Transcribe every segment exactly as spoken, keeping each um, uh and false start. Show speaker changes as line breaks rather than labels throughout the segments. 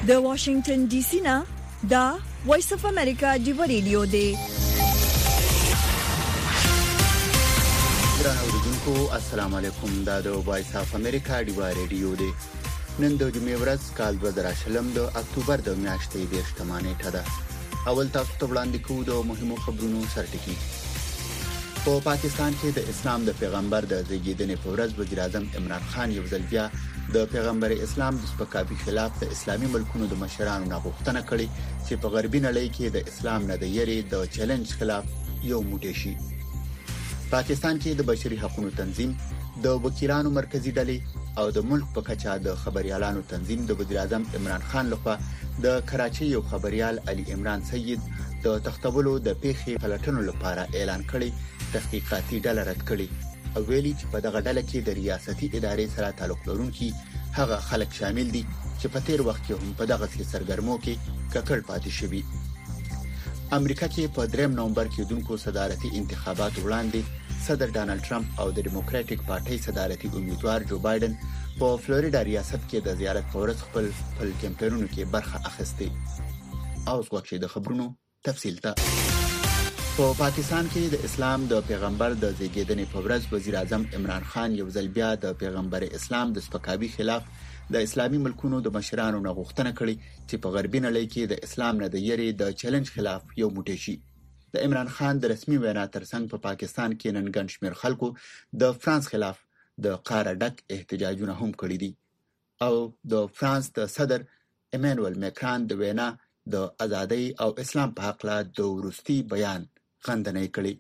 د واشنگټن ډي سي نه دا وایس اف امریکا دی ریډیو دی.
ګران اوریدونکو السلام علیکم. دا د وایس اف امریکا دی ریډیو دی. نن د جمعې ورځ کال دوه زره شلم د اکتوبر د میاشتې د شتمانه ټاده. اول تاسو ته وړاندې کوو د مهمو خبرونو سرټکی. په پاکستان کې د اسلام د پیغمبر د زیږیدنې په ورځ وزیر اعظم عمران خان یو ځل بیا د پیغمبر اسلام د سپکاوي خلاف د اسلامي ملکونو د مشرانو نه غوښتنه کړې چې په غربي نړۍ کې د اسلام نه د یری د چیلنج خلاف یو موټی شي. پاکستان کې د بشري حقوقو تنظیم د وکیلانو مرکزی ډلې او د ملک په کچا د خبريالانو تنظیم د وزیر اعظم عمران خان لخوا د کراچۍ یو خبريال علي عمران سید د تختولو د پیښې پلټنو لپاره اعلان کړی تحقیقاتي ډله رد کړي او ویلي چې په دغه ډله کې د ریاستي ادارې سره تعلق لرونکي هغه خلک شامل دي چې په تیر وخت کې هم په دغه سرګرمو کې ککړ پاتې شوي. امریکا کې په دریم نومبر کې دونکو صدارتي انتخابات وړاندې صدر ډانلډ ټرمپ او د ډیموکراټک پارټي صدارتي امیدوار جو بایدن په فلوریډا ریاست کې د زیارت په ورځ خپل خپل کمپاینونو کې برخه اخیسته. او اوس وخت د خبرونو تفصیل ته. په پاکستان کې د اسلام د پیغمبر د زیږیدنې په ورځ وزیر اعظم عمران خان یو ځل بیا د پیغمبر اسلام د سپکاوي خلاف د اسلامي ملکونو د مشرانو نه غوښتنه کړې چې په غربي نړۍ کې د اسلام نه د یری د چیلنج خلاف یو موټی شي. د عمران خان د رسمي وینا ترڅنګ په پاکستان کې نن ګڼ شمېر خلکو د فرانس خلاف د قاره ډک احتجاجونه هم کړي دي او د فرانس د صدر ایمانوئل ماکرون د وینا د ازادۍ او اسلام په حق له د ورستي بیان غندنه کړي.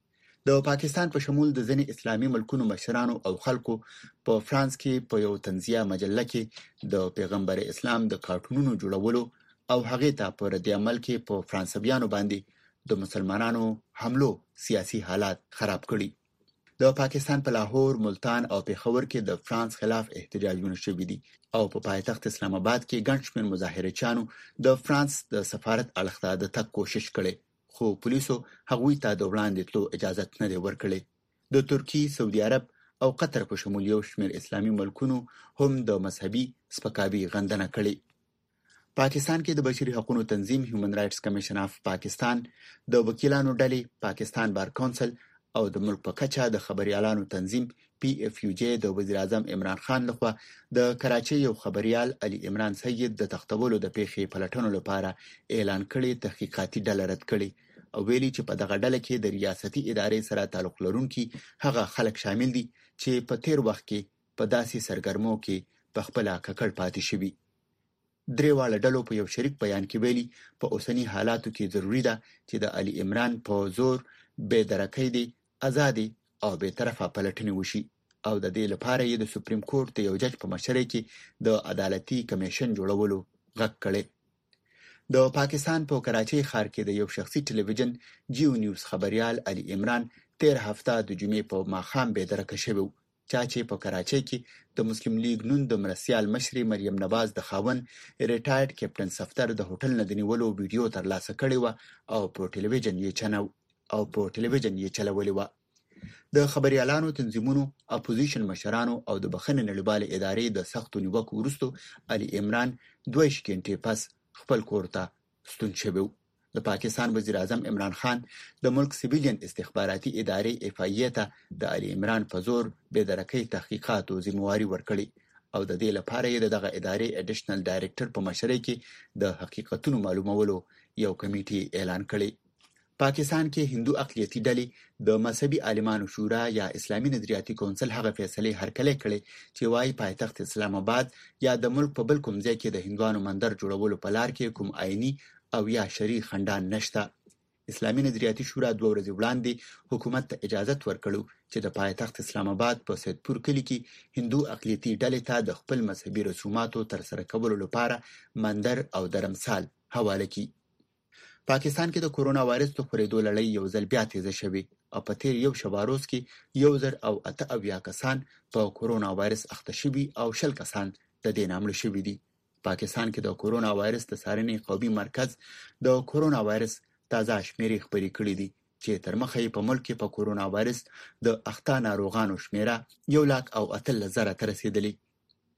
د پاکستان په شمول د ځینې اسلامي ملکونو مشرانو او خلکو په فرانس کې په یو تنزیه مجله کې د پیغمبر اسلام د کارټونونو جوړولو او هغه ته په رد عمل کې په فرانسویانو باندې د مسلمانانو حملو سیاسي حالات خراب کړي. د پاکستان په لاهور، ملتان او پېښور کې د فرانس خلاف احتجاجونه شوي دي او په پایتخت اسلام آباد کې ګڼ شمېر مظاهرچیانو د فرانس د سفارت اړخته د تګ کوشش کړي خو پولیسو هغوی ته د وړاندې تلو اجازه نه دی ورکړی. د ترکی، سعودي عرب او قطر په شمول یو شمېر اسلامي ملکونو هم د مذهبي سپکاوي غندنه کړې. پاکستان کې د بشري حقوقو تنظیم هیومن رائټس کمیشن اف پاکستان، د وکیلانو ډلې پاکستان بار کونسل او د ملک په کچا د خبريالانو تنظیم پی اف یو جی د وزیر اعظم عمران خان لخوا د کراچۍ یو خبريال علي عمران سید د تختولو د پیښې پلټنو لپاره اعلان کړي تحقیقاتي ډله رد کړي او ویلي چې په دغه ډله کې د ریاستي ادارې سره تعلق لرونکي هغه خلک شامل دي چې په تیر وخت کې په داسې سرګرمو کې په خپل ککړ پاتې شوي. درېواله ډلو په یو شریک بیان کې ویلي په اوسنی حالاتو کې ضروری ده چې د علي عمران په زور بې درکې دي ازادي او به طرفه پلټنې وشي او د دې لپاره یې د سپریم کورټ د یو جج په مشرۍ کې د عدالتي کمیشن جوړولو غږ کړی. د پاکستان په کراچۍ ښار کې د یو شخصي ټلویزیون جیو نیوز خبريال علي عمران تیر هفته د جمعې په ماښام به درکه شوی چا چې په کراچۍ کې د مسلم لیگ نون د مرسیال مشري مریم نواز د خاون ریټایرډ کیپټن صفدر د هوټل نه د نیولو ویډیو ترلاسه کړی و او په ټلویزیون یې چنو او په ټلویزیون یې چلولې و. د خبريالانو تنظیمونو، اپوزیشن مشرانو او د بخښنې نړیواله ادارې د سختو نیوکو وروسته علي عمران دوه شکېنټې پس خپل کور ته ستون شوی. د پاکستان وزیر اعظم عمران خان د ملک سیویلین استخباراتي ادارې اف ای ته د علي عمران په زور بې درکې تحقیقات او ذمہواری ورکړي او د دې لپاره یې دغه ادارې اډیشنل ډایریکټر په مشرۍ کې د حقیقتونو معلومولو یو کمیټي اعلان کړی. پاکستان کې هندو اقلیتي ډلې د مذهبي عالمانو شورا یا اسلامي نظریاتي کونسل هغه فیصله هرکلی کړي چې وايي پایتخت اسلام آباد یا د ملک په بل کوم ځای کې د هندوانو مندر جوړولو په لار کې کوم آئینی او یا شرعي خندان نشته. اسلامي نظریاتي شورا دوه ورځې وړاندې حکومت ته اجازه ورکړو چې د پایتخت اسلام آباد په سیدپور کلی کې هندو اقلیتي ډلې ته د خپل مذهبي رسوماتو ترسره کولو لپاره مندر او درمسال حواله کړي. پاکستان کې د کورونا وایرس د خپرېدو لړۍ یو ځل بیا تیزه شوې او په تیر یو شبه روز کې یو زر او اته اویا کسان په کورونا وایرس اخته شوي او شل کسان د دې نامل شوي دي. پاکستان کې د کورونا وایرس د څارنې قومي مرکز د کورونا وایرس تازه شمیرې خبرې کړې دي چې تر مخه په ملک کې په کورونا وایرس د اخته ناروغانو شمیره یو لاک او اتل زره ته رسیدلې.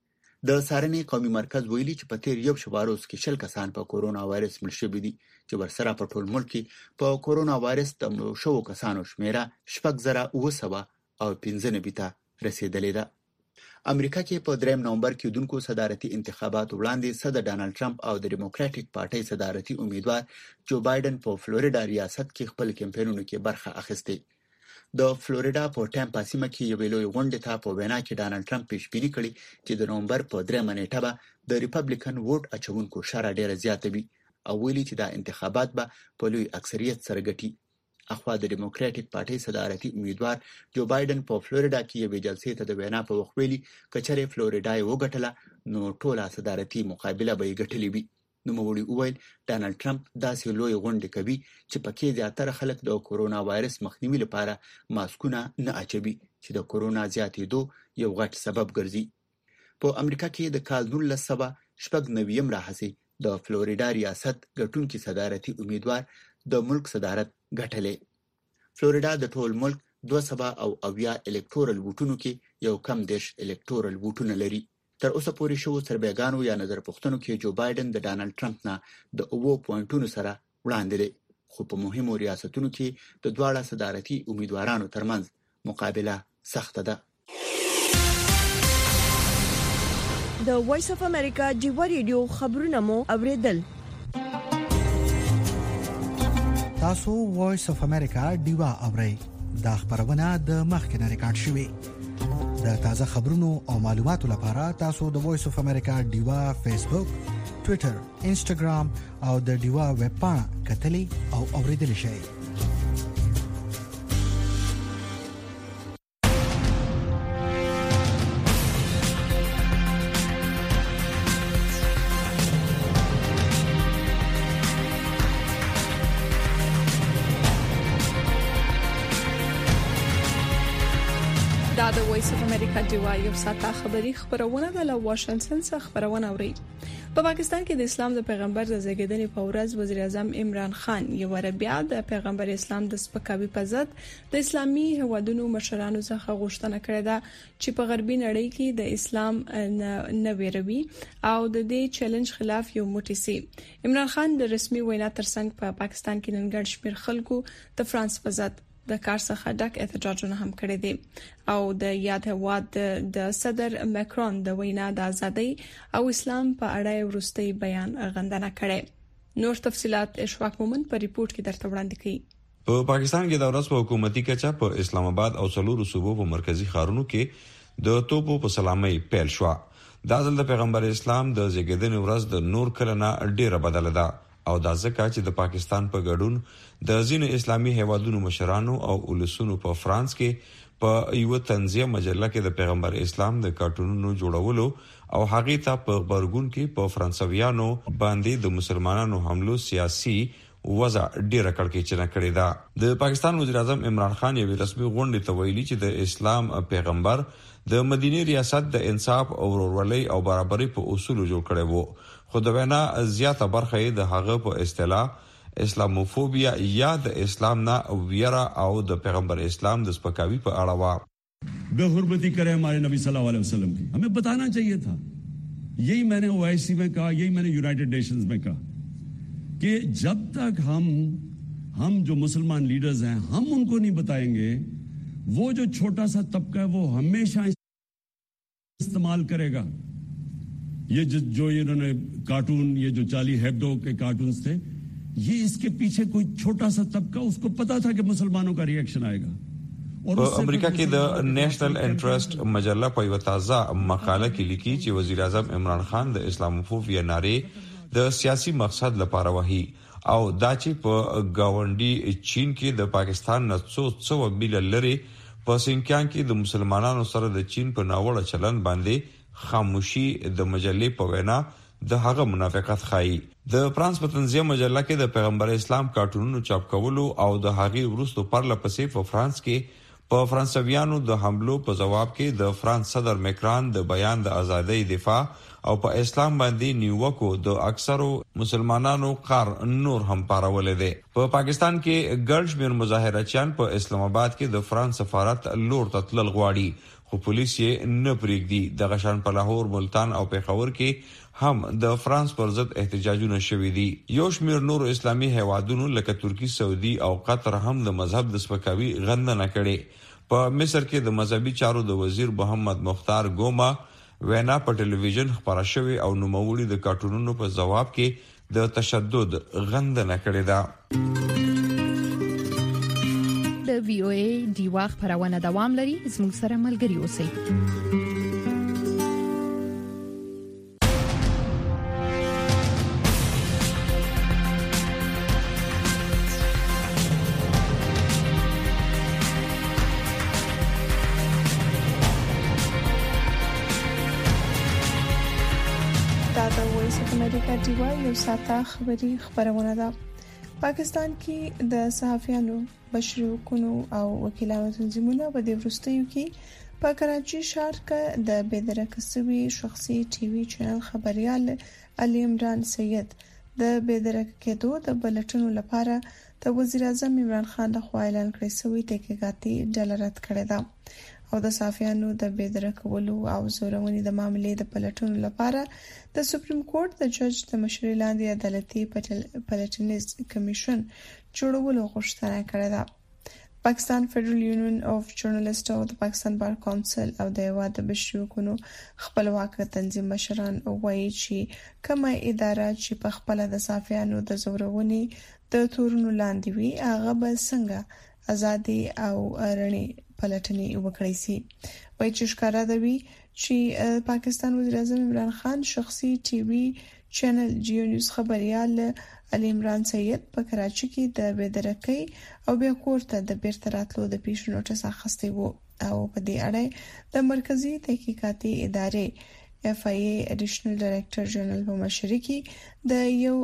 د سارنې قومي مرکز ویلي چې په تیر یو شواروز کې شل کسان په کورونا وایرس مړ شوي دي چې ورسره په ټول ملک کې په کورونا وایرس د مړو شوو کسانو شمیره شپږ زره اوه سوه او پنځه نوي ته رسیدلې ده. امریکا کې په دریم نومبر کې دونکو صدارتي انتخابات وړاندې صدر ډانلډ ټرمپ او د ډیموکراټیک پارټۍ صدارتي امیدوار جو بایدن په فلوریډا ریاست کې خپل کمپاینونو کې برخه اخیسته. د فلوریډا په ټامپا سیمه کې یو لوی غونډه ته په وینا کې ډانلډ ټرمپ پیشبیني کړې چې د نومبر په درېمه نیټه به د ریپبلیکن ووټ اچونکو شمېر ډیره زیاته وي او ویلي چې دا انتخابات به په لوی اکثریت سره ګټي. اخوا د ډیموکراټیک پارټۍ صدارتي امیدوار جو بایدن په فلوریډا کې یو جلسې ته د وینا په وخت ویلي کچره فلوریډا یې وګټله نو ټوله صدارتي مقابله به یې ګټلې وي. نو موړي وویل ډانلډ ټرمپ داسې لوی غونډه کوي چې پکې زیاتره خلک د کورونا وایرس مخنیوي لپاره ماسکونه نه اچوي چې د کورونا زیاتېدو یو غټ سبب ګرځي. په امریکا کې د کال نولس سوه شپږ نوي راهیسې د فلوریډا ریاست ګټونکي صدارتي امیدوار د ملک صدارت ګټلې. فلوریډا د ټول ملک دوه سوه او اویا الکتورل ووټونو کې یو کم دیش الکتورل ووټونه لري. تر اوسه پورې شو سربېګانو یا نظر پوښتنو کې جو بایدن د ډانلډ ټرمپ نه د اوو پوینټونو سره وړاندې دی خو په مهمو ریاستونو کې د دواړه صدارتي امیدوارانو ترمنځ مقابله سخته ده.
د وایس اف امریکا ډیوا ریډیو خبرونه مو اوریدل.
تاسو وایس اف امریکا ډیوا اورئ. دا خبرونه د مخکنه ریکارډ شوې. د تازه خبرونو او معلوماتو لپاره تاسو د وایس اف امریکا ډیوا فیسبوک، ټوئیټر، انسټاګرام او د ډیوا ویب پاڼه کتلی او اوریدل شئ.
دا د وایس اف امریکا ډیوا یو ساته خبری خبرونه د واشنگټن څخه خبرونه اوري. په پاکستان کې د اسلام د پیغمبر د زیږیدنې په ورځ وزیر اعظم عمران خان یو بیا د پیغمبر اسلام د سپکاوي په ضد د اسلامي هوادونو مشرانو څخه غوښتنه کړې ده چې په غربي نړۍ کې د اسلام نه ویروي او د دې چیلنج خلاف یو موټی سي. عمران خان د رسمي وینا ترڅنګ په پا پاکستان کې نن ګڼ شمېر خلکو د فرانس په ضد د کار څخه ډک احتجاجونه هم کړی دي او د یاد هواد د صدر ماکرون د وینا د ازادۍ او اسلام په اړه ورستي بیان غندنه کړي. نور تفصيلات اشواق مومن په ریپورت کې درته وړاندې کړي.
په پاکستان کې د ورځ په حکومتي کچا په اسلام آباد او څلورو صوبو په مرکزی ښارونو کې د توپو په سلامي پیل شو. د ځل د پیغمبر اسلام د زیږیدنې ورځ د نور کلنه ډیره بدله ده او دا ځکه چې د پاکستان په ګډون د ځینو اسلامي هیوادونو مشرانو او ولسونو په فرانس کې په یو تنزیه مجله کې د پیغمبر اسلام د کارټونونو جوړولو او هغه ته په خبرګون کې په فرانسویانو باندې د مسلمانانو حملو سیاسي وضع ډیره کړکېچنه کړې ده. د پاکستان وزیر اعظم عمران خان یو رسمي غونډه ته ویلي چې د اسلام پیغمبر د مدینه ریاست د انصاف او ورورولۍ او برابرۍ په اصولو جوړ کړی وو خو د وینا زیاته برخه د هغه په اصطلاح اسلاموفوبیا یا د اسلام نه ویرا او د پیغمبر اسلام د سپکاوي په اړه وا.
بے حرمتی کرے ہمارے نبی صلی اللہ علیہ وسلم کی ہمیں بتانا چاہیے تھا. یہی میں نے او آئی سی میں کہا, یہی میں نے یونائیٹڈ نیشنز میں کہا کہ جب تک ہم ہم جو مسلمان لیڈرز ہیں ہم ان کو نہیں بتائیں گے, وہ جو چھوٹا سا طبقہ ہے وہ ہمیشہ استعمال کرے گا. یہ جو انہوں نے کارٹون, یہ جو چارلی ہیبڈو کے کارٹونز تھے, یہ اس کے پیچھے کوئی چھوٹا سا طبقہ اس کو پتا تھا کہ مسلمانوں کا ریاکشن آئے گا.
په امریکا کې د نېشنل انټرست مجله په یو تازه مقاله کې لیکي چې وزیر اعظم عمران خان د اسلاموفوبیا ناره د سیاسي مقصد لپاره وهي او دا چې په گاونډي چین کې د پاکستان نه څو څو بیل لري په سینکیان کې د مسلمانانو سره د چین په ناوړه چلند باندې خاموشي د مجلې په وینا د هغه منافقت خایي. د فرانس په تنزیه مجله کې د پیغمبر اسلام کارټونونو چاپ کولو او د هغې وروسته پرله پسې په فرانس کې په فرانسویانو د حملو په جواب کې د فرانس صدر مکران د بیان د ازادۍ دفاع او په اسلام باندې نیوکو د اکثرو مسلمانانو قار نور هم پارولې ده. په پا پاکستان کې ګرځ مېر مظاهرچیان په اسلام آباد کې د فرانس سفارت لور ته تلل غواړي خو پولیس یې نه پرېږدي. د غشان په لاهور، ملتان او پیښور کې هم د فرانس پر ضد احتجاجونه شوي دي. یو شمېر نور اسلامي هیوادونو لکه ترکی، سعودي او قطر هم د مذهب د سپکاوي غندنه کړې. په مصر کې د مذهبي چارو د وزیر محمد مختار ګوما وینا په ټلویزیون خبره شوې او نوموړي د کارټونونو په جواب کې د تشدد غندنه کړې ده.
د وی او ای دیوا خبرونه دوام لري. زموږ سره ملګري اوسئ.
دا د وایس اف امریکا دیوا یو ساته خبري خبرونه ده. پاکستان کې د صحافیانو، بشري حقوقو او وکیلانو تنظیمونو په دې وروستیو کې په کراچي ښار کې د بېدرکه شوي شخصي ټي وي چینل خبريال علي عمران سید د بېدرکه کېدو د بلټنو لپاره د وزیر اعظم عمران خان لخوا اعلان کړی شوی تحقیقاتي ډله رد کړې ده او د صحافیانو د بېدرکولو او زورونې د معاملې د پلټنو لپاره د سپریم کورټ د جج د مشرۍ لاندې عدالتي پلټنیز کمیشن جوړولو غوښتنه کړې ده. پاکستان فدرال یونین اف جرنالست او د پاکستان بار کونسل او د هیواد د بشري حقوقو خپلواک تنظیم مشران وایي چې کومه اداره چې په خپل د صحافیانو د زورونې د تورونو لاندې وي هغه به څنګه ازادي او رڼې پلټنې وکړي سي. وایي چې ښکارا دی چې پاکستان وزیر اعظم عمران خان شخصي ټي وي چینل جیو نیوز خبريال علي عمران سید په کراچي کې د بېدرکۍ او بیا کورته د بیرته راتلو د پیښو نوټس اخیستی وو او په دې اړه د مرکزی تحقیقاتي ادارې اف آی ای اډیشنل ډایریکټر جنرال په مشرۍ کې د یو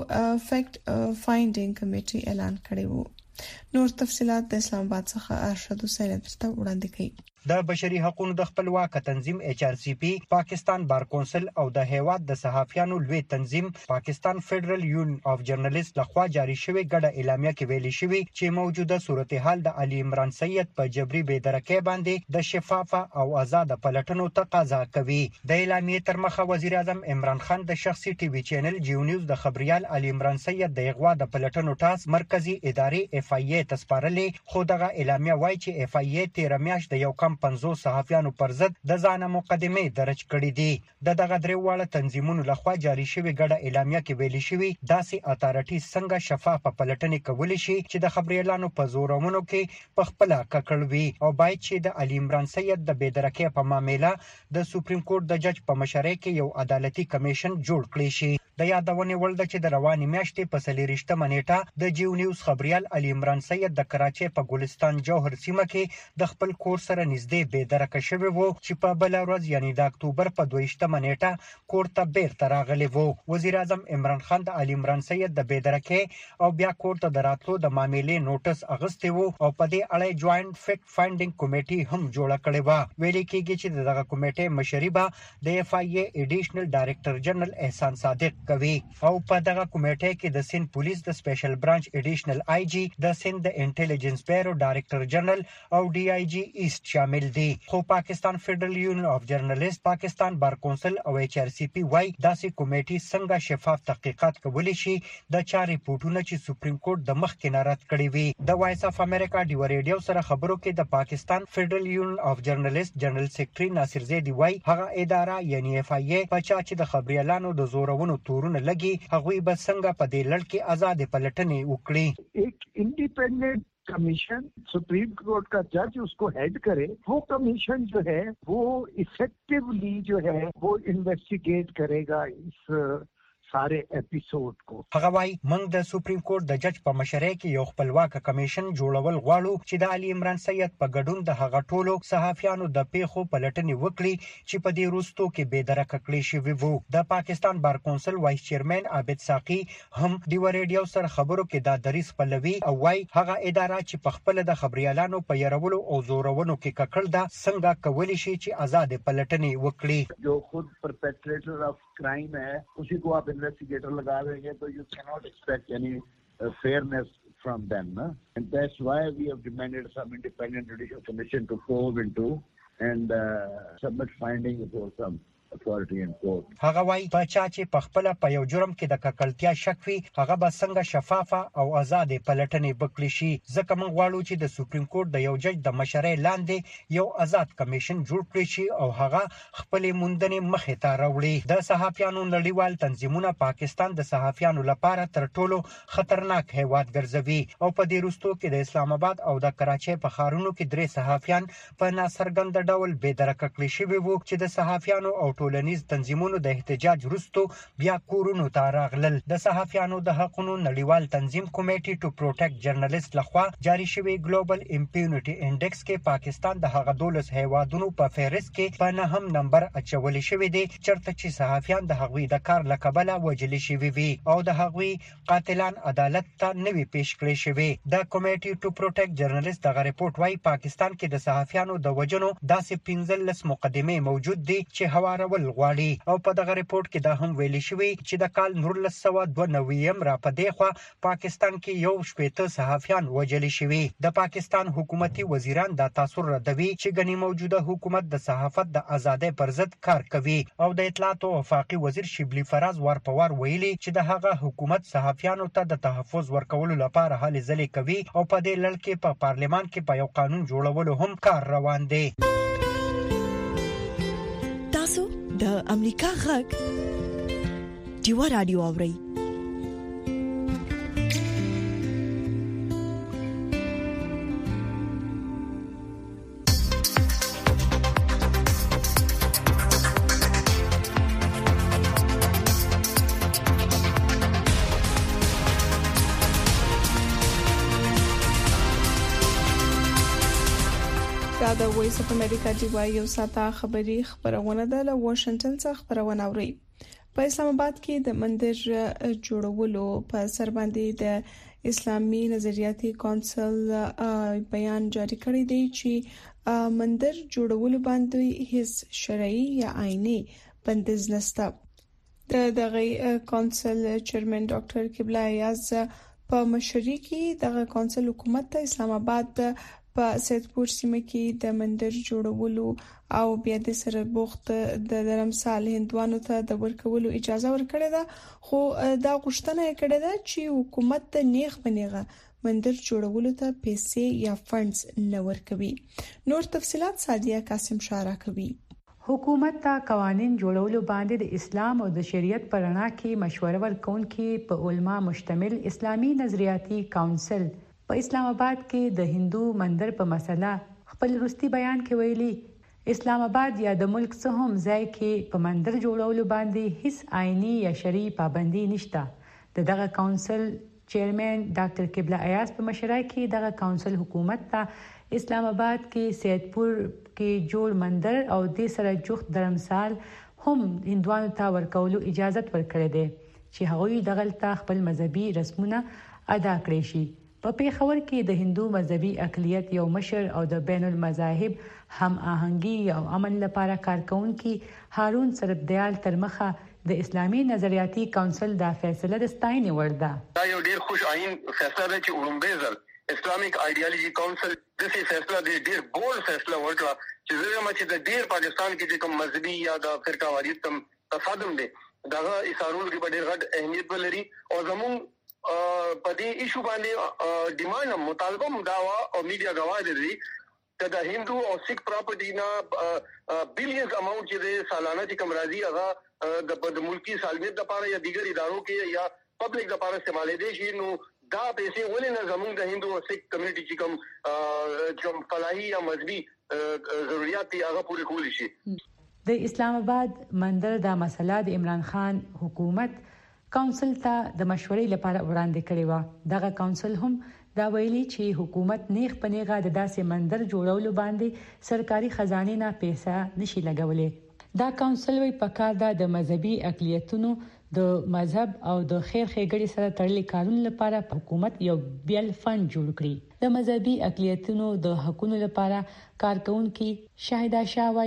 فیکټ فایندینګ کمیټي اعلان کړی وو. نور تفصيلات د اسلام آباد څخه ارشد حسین درته وړاندې کړي.
د بشري حقوقو د خپلواک تنظیم ایچ آر سی پی، پاکستان بار کونسل او د هیواد د صحافیانو لوی تنظیم پاکستان فدرال یونین اف جرنالست لخوا جاری شوی ګډه اعلامیه کې ویلي شوی چې موجوده صورتحال د علي عمران سید په جبري بېدرکۍ باندې د شفافه او آزاد پلټنو تقاضا کوي. د اعلامیې تر مخه وزیر اعظم عمران خان د شخصي ټي وي چینل جیو نیوز د خبريال علي عمران سید د اغوا د پلټنو ټاس مرکزی ادارې اف آی ای تسپارلې، خو دغه اعلامیه وایي چې اف آی ای تیر میاشت د یو کم پنځوس صحافیانو پر ضد د ځانه مقدمې درج کړې دي. د دغه درې واړه تنظیمونو لخوا جاری شوی ګډه اعلامیه کې ویلي شوی داسې اتارټي څنګه شفافه پلټنې کولی شي چې د خبريالانو په زورونو کې په خپل ککړ وي او باید چې د علي عمران سید د بېدرکۍ په معاملې د سپریم کورټ د جج په مشرۍ کې یو عدالتي کمیشن جوړ کړی شي. د یادونې وړ ده چې د روانې میاشتې په څلېرویشتمه نیټه د جیو نیوز خبريال علي عمران سید د کراچۍ په ګلستان جوهر سیمه کې د خپل کور سره نږدې بېدرکه شوی وو چې په بل ورځ یعنی د اکتوبر په دویشتمه نیټه کور ته بیرته راغلی وو. وزیر اعظم عمران خان د علي عمران سید د بېدرکۍ او بیا کور ته د راتلو د معاملې نوټس اغوستی وو او په دې اړه جوائنټ فیکټ فایندینګ کمیټي هم جوړه کړې و. ویل کېږي چې دغه کمیټې مشري به د اف آی ای اډیشنل ډایریکټر جنرال احسان صادق کوي او په دغه کمیټې کې د سند پولیس د سپیشل برانچ اډیشنل آی جی، د سند د انټيليجنس بیورو ډایریکټر جنرال او ډي آی جی ایست شامل دي. خو پاکستان فدرال یونین اف جرنالست، پاکستان بار کونسل او ایچ آر سی پی وايي داسې کمیټې څنګه شفاف تحقیقات کولی شي د چاري پورټونه چې سپریم کورټ د مخ کې نارد کړی وي. د وایس اف امریکا ډیو ریډیو سره خبرو کې د پاکستان فدرال یونین اف جرنالست جنرال سیکریټري ناصر زیدی وايي هغه اداره یعنی اف آی ای په چا چې د خبريالانو د زورونو تورونه لګي هغوی به څنګه په دې لړ کې آزاد پلټنې وکړي.
ایک independent commission supreme court का जज उसको हेड करे, वो कमीशन जो है वो इफेक्टिवली जो है वो इन्वेस्टिगेट करेगा इस सारे एपिसोड को.
هغه وايي موږ د سپریم کورټ د جج په مشرۍ کې یو خپلواک کمیشن جوړول غواړو چې د علي عمران سید په ګډون د هغه ټولو صحافیانو د پیښو پلټنې وکړي چې په دې وروستو کې بېدرکه کړي شوي وو. د پاکستان بار کونسل وایس چیرمن عابد ساقي هم ډیو ریډیو سره خبرو کې دا دریځ خپلوي او وايي هغه اداره چې په خپل د خبريالانو په يرولو او زورونو کې ککړ ده څنګه کولی شي چې آزاد پلټنې وکړي.
जो खुद परपेट्रेटर ऑफ क्राइम है उसी को आप इन्वेस्टिगेटर लगा देंगे तो you can not expect any fairness from them. Huh? And that's why we have demanded some independent judicial commission to probe into and uh, submit findings for some authority in court.
هغه وايي په چا چې په خپل په یو جرم کې د ککړتیا شک وي هغه به څنګه شفافه او آزاد پلټنې وکړي شي ځکه موږ غواړو چې د سپریم کورټ د یو جج د مشرۍ لاندې یو آزاد کمیشن جوړ کړي شي او هغه خپل موندنې مخې ته راوړي. د صحافیانو نړیوال تنظیمونه پاکستان د صحافیانو لپاره تر ټولو خطرناک هیواد ګرځوي او په دې وروستو کې د اسلام آباد او د کراچۍ په ښارونو کې درې صحافیان په ناڅرګند ډول بې درکه کړي شوي وو چې د صحافیانو او ټولنیز تنظیمونو د احتجاج وروسته بیا کورونو ته راغلل. د صحافیانو د حقوقو نړیوال تنظیم کمیټي ټو پروټیکټ جرنالست لخوا جاری شوی ګلوبل امپیونټي انډیکس کې پاکستان د هغه دولس هیوادونو په فهرست کې په نهم نمبر اچول شوی دی چرته چې صحافیان د هغوی د کار لکبله وجل شوی وي او د هغوی قاتلان عدالت ته نوي پیش کړی شوی. د کمیټي ټو پروټیکټ جرنالست دغه ریپورت وايي پاکستان کې د صحافیانو د وجنو داسې پنځلس مقدمه موجود دي چې هوارول غواړي او په دغه ریپورت کې دا هم ویل شوی چې د کال نولس سوه دوه نوي را په دیخوا پاکستان کې یو شپېته صحافیان وجل شوی. د پاکستان حکومتي وزیران دا تاثر ردوي چې غني موجوده حکومت د صحافت د ازادۍ پر ضد کار کوي او د اطلاعات او وفاقي وزیر شبلی فراز ورپوار ویلي چې د هغه حکومت صحافیانو ته د تحفظ ورکولو لپاره هلې ځلې کوي او په دې لړ کې په پارلمان کې په یو قانون جوړولو هم کار روان دی.
د امریکا غږ ډیوا رادیو اوري.
د وایس اف امریکا ډیوا یو ساته خبری خبرونه ده له واشنگټن څخه خبرونه اوري. په اسلام آباد کې د مندر جوړولو په سر باندې د اسلامي نظریاتي کونسل بیان جاری کړی دی چې مندر جوړولو باندې هیڅ شرعي یا آئینی بندیز نشته. د دغه کونسل چیرمن ډاکټر قبله ایاز په مشرۍ کې دغه کونسل حکومت ته اسلام آباد په سیدپور سیمه کې د مندر جوړولو او بیا د سره بوخت د درمسال هندوانو ته د ورکولو اجازه ورکړه ده خو دا غوښتنه کړې ده چې حکومت ته نیغ بنیغه مندر جوړولو ته پیسې یا فندز نه ورکوي. نور تفصيلات سادیه قاسم شارع کوي.
حکومت ته قوانين جوړولو باندې د اسلام او د شریعت پر رڼا کې مشوره ورکونکي په علما مشتمل اسلامي نظریاتي کونسل په اسلام آباد کې د هندو مندر په مسله خپل وروستي بیان کې ویلي اسلام آباد یا د ملک څخه هم ځای کې په مندر جوړولو باندې هیڅ آئینی یا شرعي پابندي نشته. د دغه کونسل چیرمن ډاکټر قبله ایاز په مشرۍ کې دغه کونسل حکومت ته اسلام آباد کې سیدپور کې جوړ مندر او د سره جوخت درمسال هم هندوانو ته ورکولو اجازه ورکړه ده چې هغوی دغه خپل مذهبي رسمونه ادا کړي شي. په پیښور کې د هندو مذهبي اقلیت یو مشر او د بین المذاهب هم آهنګي او امن لپاره کارکونکي هارون سربدیال ترمخه د اسلامي نظریاتي کونسل دا فیصله د ستاینې وړ ده.
دا یو ډیر خوش آئین فیصله ده چې اولمبیزل اسلامیک آئیډیالوژي کونسل د دې فیصله د ډیر بول فیصله ورکړه چې زموږ چې د ډیر پاکستان کې کوم مذهبي یا د فرقه واریت تم تصادم دي دغه اسارول کې ډیر غټ اهمیت ولري او زموږ په دې ایشو باندې ډیماند مطالبه مداوا او میډیا غواړي دي چې د هندو او سیک پراپرټی نه بلینز اماونت چې سالانه چې کوم راځي هغه د ملکی سالمیت لپاره یا دیګر ادارو کې یا پبلک لپاره استعمال دي شي نو دا پیسې ولې نه زموږ د هندو او سیک کمیونټي چې کوم چې فلاحي یا مذهبي ضرورت هغه پوره کولی شي.
د اسلام آباد مندر دا مسله د عمران خان حکومت کونسل ته د مشورې لپاره وړاندې کړې و. دغه کونسل هم دا ویلي چې حکومت نیغ پنیغه د داسې مندر جوړولو باندې سرکاري خزانه نه پیسې نشي لګولې. دا کونسل وی پکار ده د مذهبي اقلیتونو د مذهب او د خیر ښېګړې سره تړلي کارونو لپاره حکومت یو بیل فند جوړ کړي. د مذهبي اقلیتونو د حقوقو لپاره کارکونکي شاهدا شاوي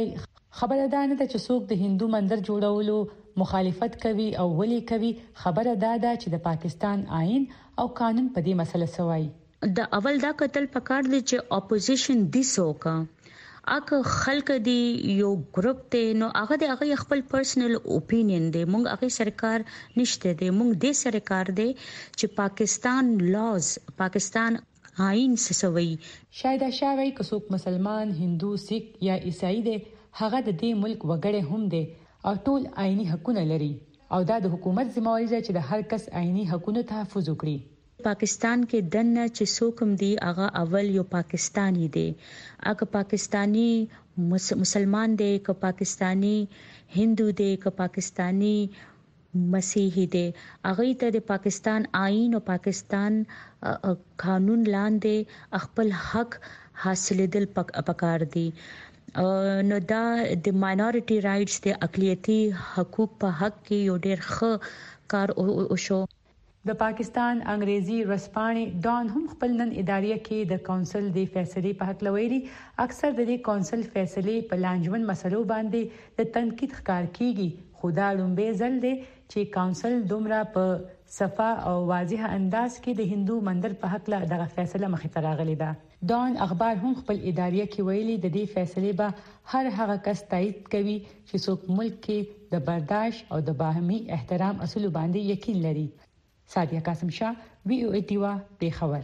خبره ده نه چې څوک د هندو مندر جوړولو مخالفت کوي او ولي کوي. خبره ده چې د پاکستان آئین او قانون په دې مسله سوای.
د اول دا قتل پکار دي چې اپوزیشن دي سوکا اګه خلک دی یو ګروپ ته نو هغه د هغه خپل پرسنل اوپینین دی. مونږ هغه سرکار نشته دی، مونږ د سرکار دی چې پاکستان لاز پاکستان آئین سوي.
شاید شاوی که څوک مسلمان، هندو، سیک یا عیسائی دی هغه د دې ملک وګړی هم دی او ټول آئینی حقونه لري او دا د حکومت ذمہواری ده چې د هر کس آئینی حقونو تحفظ وکړي.
پاکستان کې دنه چې څوک هم دی هغه اول یو پاکستانی دی. اګه پاکستانی مسلمان دی، که پاکستانی هندو دی، که پاکستانی مسیحي دی، هغه ته د پاکستان آئین او پاکستان قانون لاندې خپل حق حاصلېدل پکار دي. نو دا د ماینورټي رائټس د اقلیتي حقوق په حق کې یو ډېر ښه کار وشو.
د پاکستان انګریزي رسپانې ډان هم خپل نن ادارې کې د کونسل د فیصلې په حق لویلي. اکثر د دې کونسل فیصلې په لانجمن مسلو باندې د تنقید ښکار کیږي، خو دا لومبه ځل دی چې کونسل دومره په صفا او واضح انداز کې د هندو مندر په حق له دغه فیصله مخې ته راغلی ده. ډان اخبار هم خپل ادارې کې ویلي د دې فیصلې به هر هغه کس تایید کوي چې څوک ملک کې د برداشت او د باهمي احترام اصول باندې یقین لري. سادیا قاسم شاه، وی او ای ټیوا، پیښور.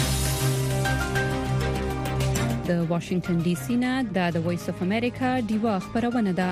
د واشنگټن ډي سي نه د وایس اف امریکا ډیوا خبرونه ده.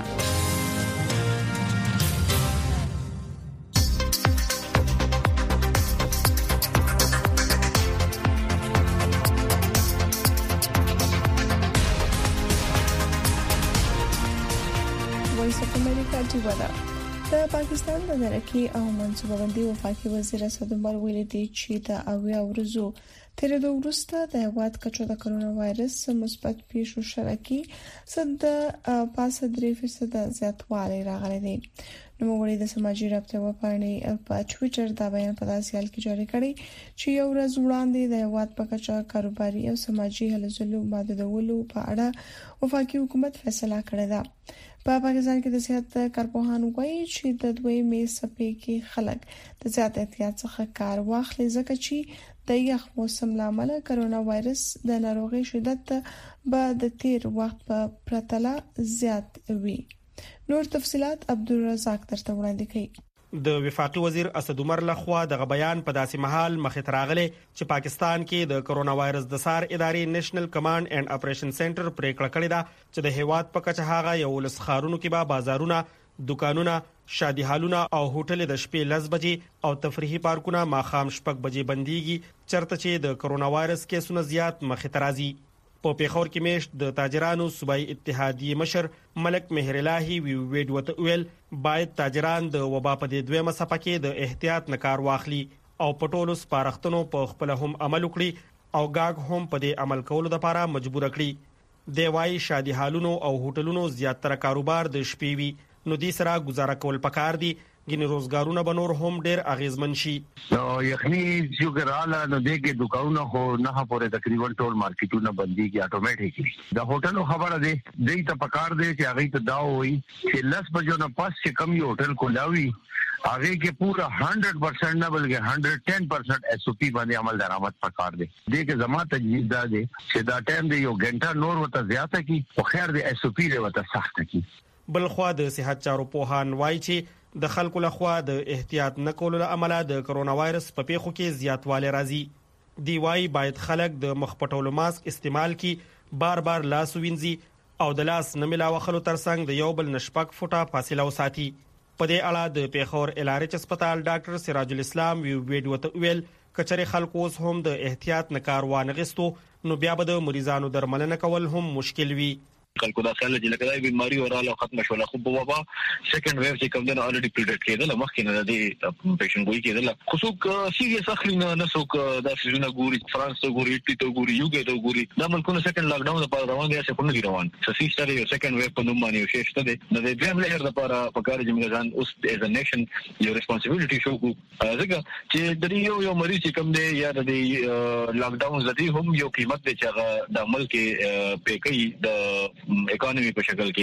وایس اف امریکا ډیوا ده. د پاکستان د ترقی او منصوبه بندي وفاقي وزیر اسد عمر ویلي دی چې د اویا ورځو تر د وروسته د هواد کچو د کرونا وایرس مثبت پیښو شرکي صد پاسه درې فیصد زیاتوالی راغلی دی. نو موږ د سماجی رابطه و پاڼې په ټوئیټر دا بیان په داسې حال کې جاری کړی چې یو ورځ وړاندې د هواد په کچا کاروباري او سماجی هلو ځلو محدودولو په اړه وفاقي حکومت فیصله کړې ده. په پاکستان کې د صحت کارپوهان وایي چې د دوی مې سپې کې خلک د زیات احتیاط څخه کار واخلي ځکه چې د یخ موسم لامل کرونا وایرس د ناروغي شدت به د تیر وخت په پرتله زیات وي. نور تفصيلات عبدالرزاق درته وړاندې کوي.
د وفاقي وزیر اسد عمر لخوا دغه بیان په داسې محل مخې ته راغلی چې پاکستان کې د کرونا وایرس د سار ادارې نېشنل کمانډ اینڈ اپریشن سنټر پریکړه کړې ده چې د هیواد په کچه هغه یو لس ښارونو کې به بازارونه، دکانونه، شادي هالونه او هوټل د شپې لس بجې او تفریحي پارکونه ماخام شپږ بجې بنديږي چرته چې د کرونا وایرس کیسونه زیات مخې ته راځي. په پیښور کې میشت د تاجرانو صوبایي اتحادیې مشر ملک مهر الهي وی ویډ وته ویل باید تاجران د وبا په دې دویمه صفه کې د احتیاط نه کار واخلي او پټولو سپارښتنو په خپل هم عمل وکړي او گاګ هم په دې عمل کولو لپاره مجبور کړي. دی وايي شادي هالونو او هوټلونو زیاتره کاروبار د شپې وی نو دې سره گزاره کول پکار دي ګینه روزګارونه بنور هم ډیر اغیزمن شي.
نو یخني جوګراله نو دغه دکانونه خو نه پورې تقریبا ټول مارکیټونه بنديږي اتوماتیکلی. د هوټل خبره ده دې ته پکار دی چې هغه ته دا وي چې لس بجو نه پاس چې کم یو هوټل کولاوي هغه کې پورا سو پرسنٹ نه بلکې ایک سو دس پرسنٹ ایس او پی باندې عمل درآمد پکار دی. دغه زما تجویز دا دی چې دا ټایم دی یو غنټه نور وته زیاته کی او خیر دی ایس او پی وته سخت کی.
بل خو د صحت چارو پوهان وایي چې د خلکو لخوا د احتیاط نه کولو له امله د کرونا وایرس په پیښو کې زیاتوالی راځي. دی وايي باید خلک د مخ پټولو ماسک استعمال کړي، بار بار لاس وینځي او د لاس نه ملاوخلو ترڅنګ د یو بل نشپک فوټه فاصله وساتي. په دې اړه د پیښور الارچ هسپتال ډاکټر سراج الاسلام وی ویډیو ته ویل کچره خلکو اوس هم د احتیاط نه کار وانغستو نو بیا به د مریضانو درملنه کول هم مشکل وي.
خلکو دا خیال چې لکه دا بیماری اوراله ختم شوله خو په وبا سیکنډ ویو چې کوم نه الریډي پریډکټ کېدل مخکې نه د پیشنټ ګوي کېدل خو څوک سیریس اخلي نه نه څوک دا سيزونه ګوري فرانس ته ګوري ایټي ته ګوري یوګي ته ګوري دا ملکونه سیکنډ لاک ډاون لپاره روان دي چې په نږدې روان سسي ستاره یو سیکنډ ویو په نوم باندې یو شی شته د د دریم لهر لپاره په کار چې موږ ځان اوس ایز ا نیشن یو responsibility شو کو ځکه چې د یو یو مریض چې کوم دی یا د لاک ډاون زدي هم یو قیمت دی چې هغه د ملک په کوي د اکانومي شکل کې.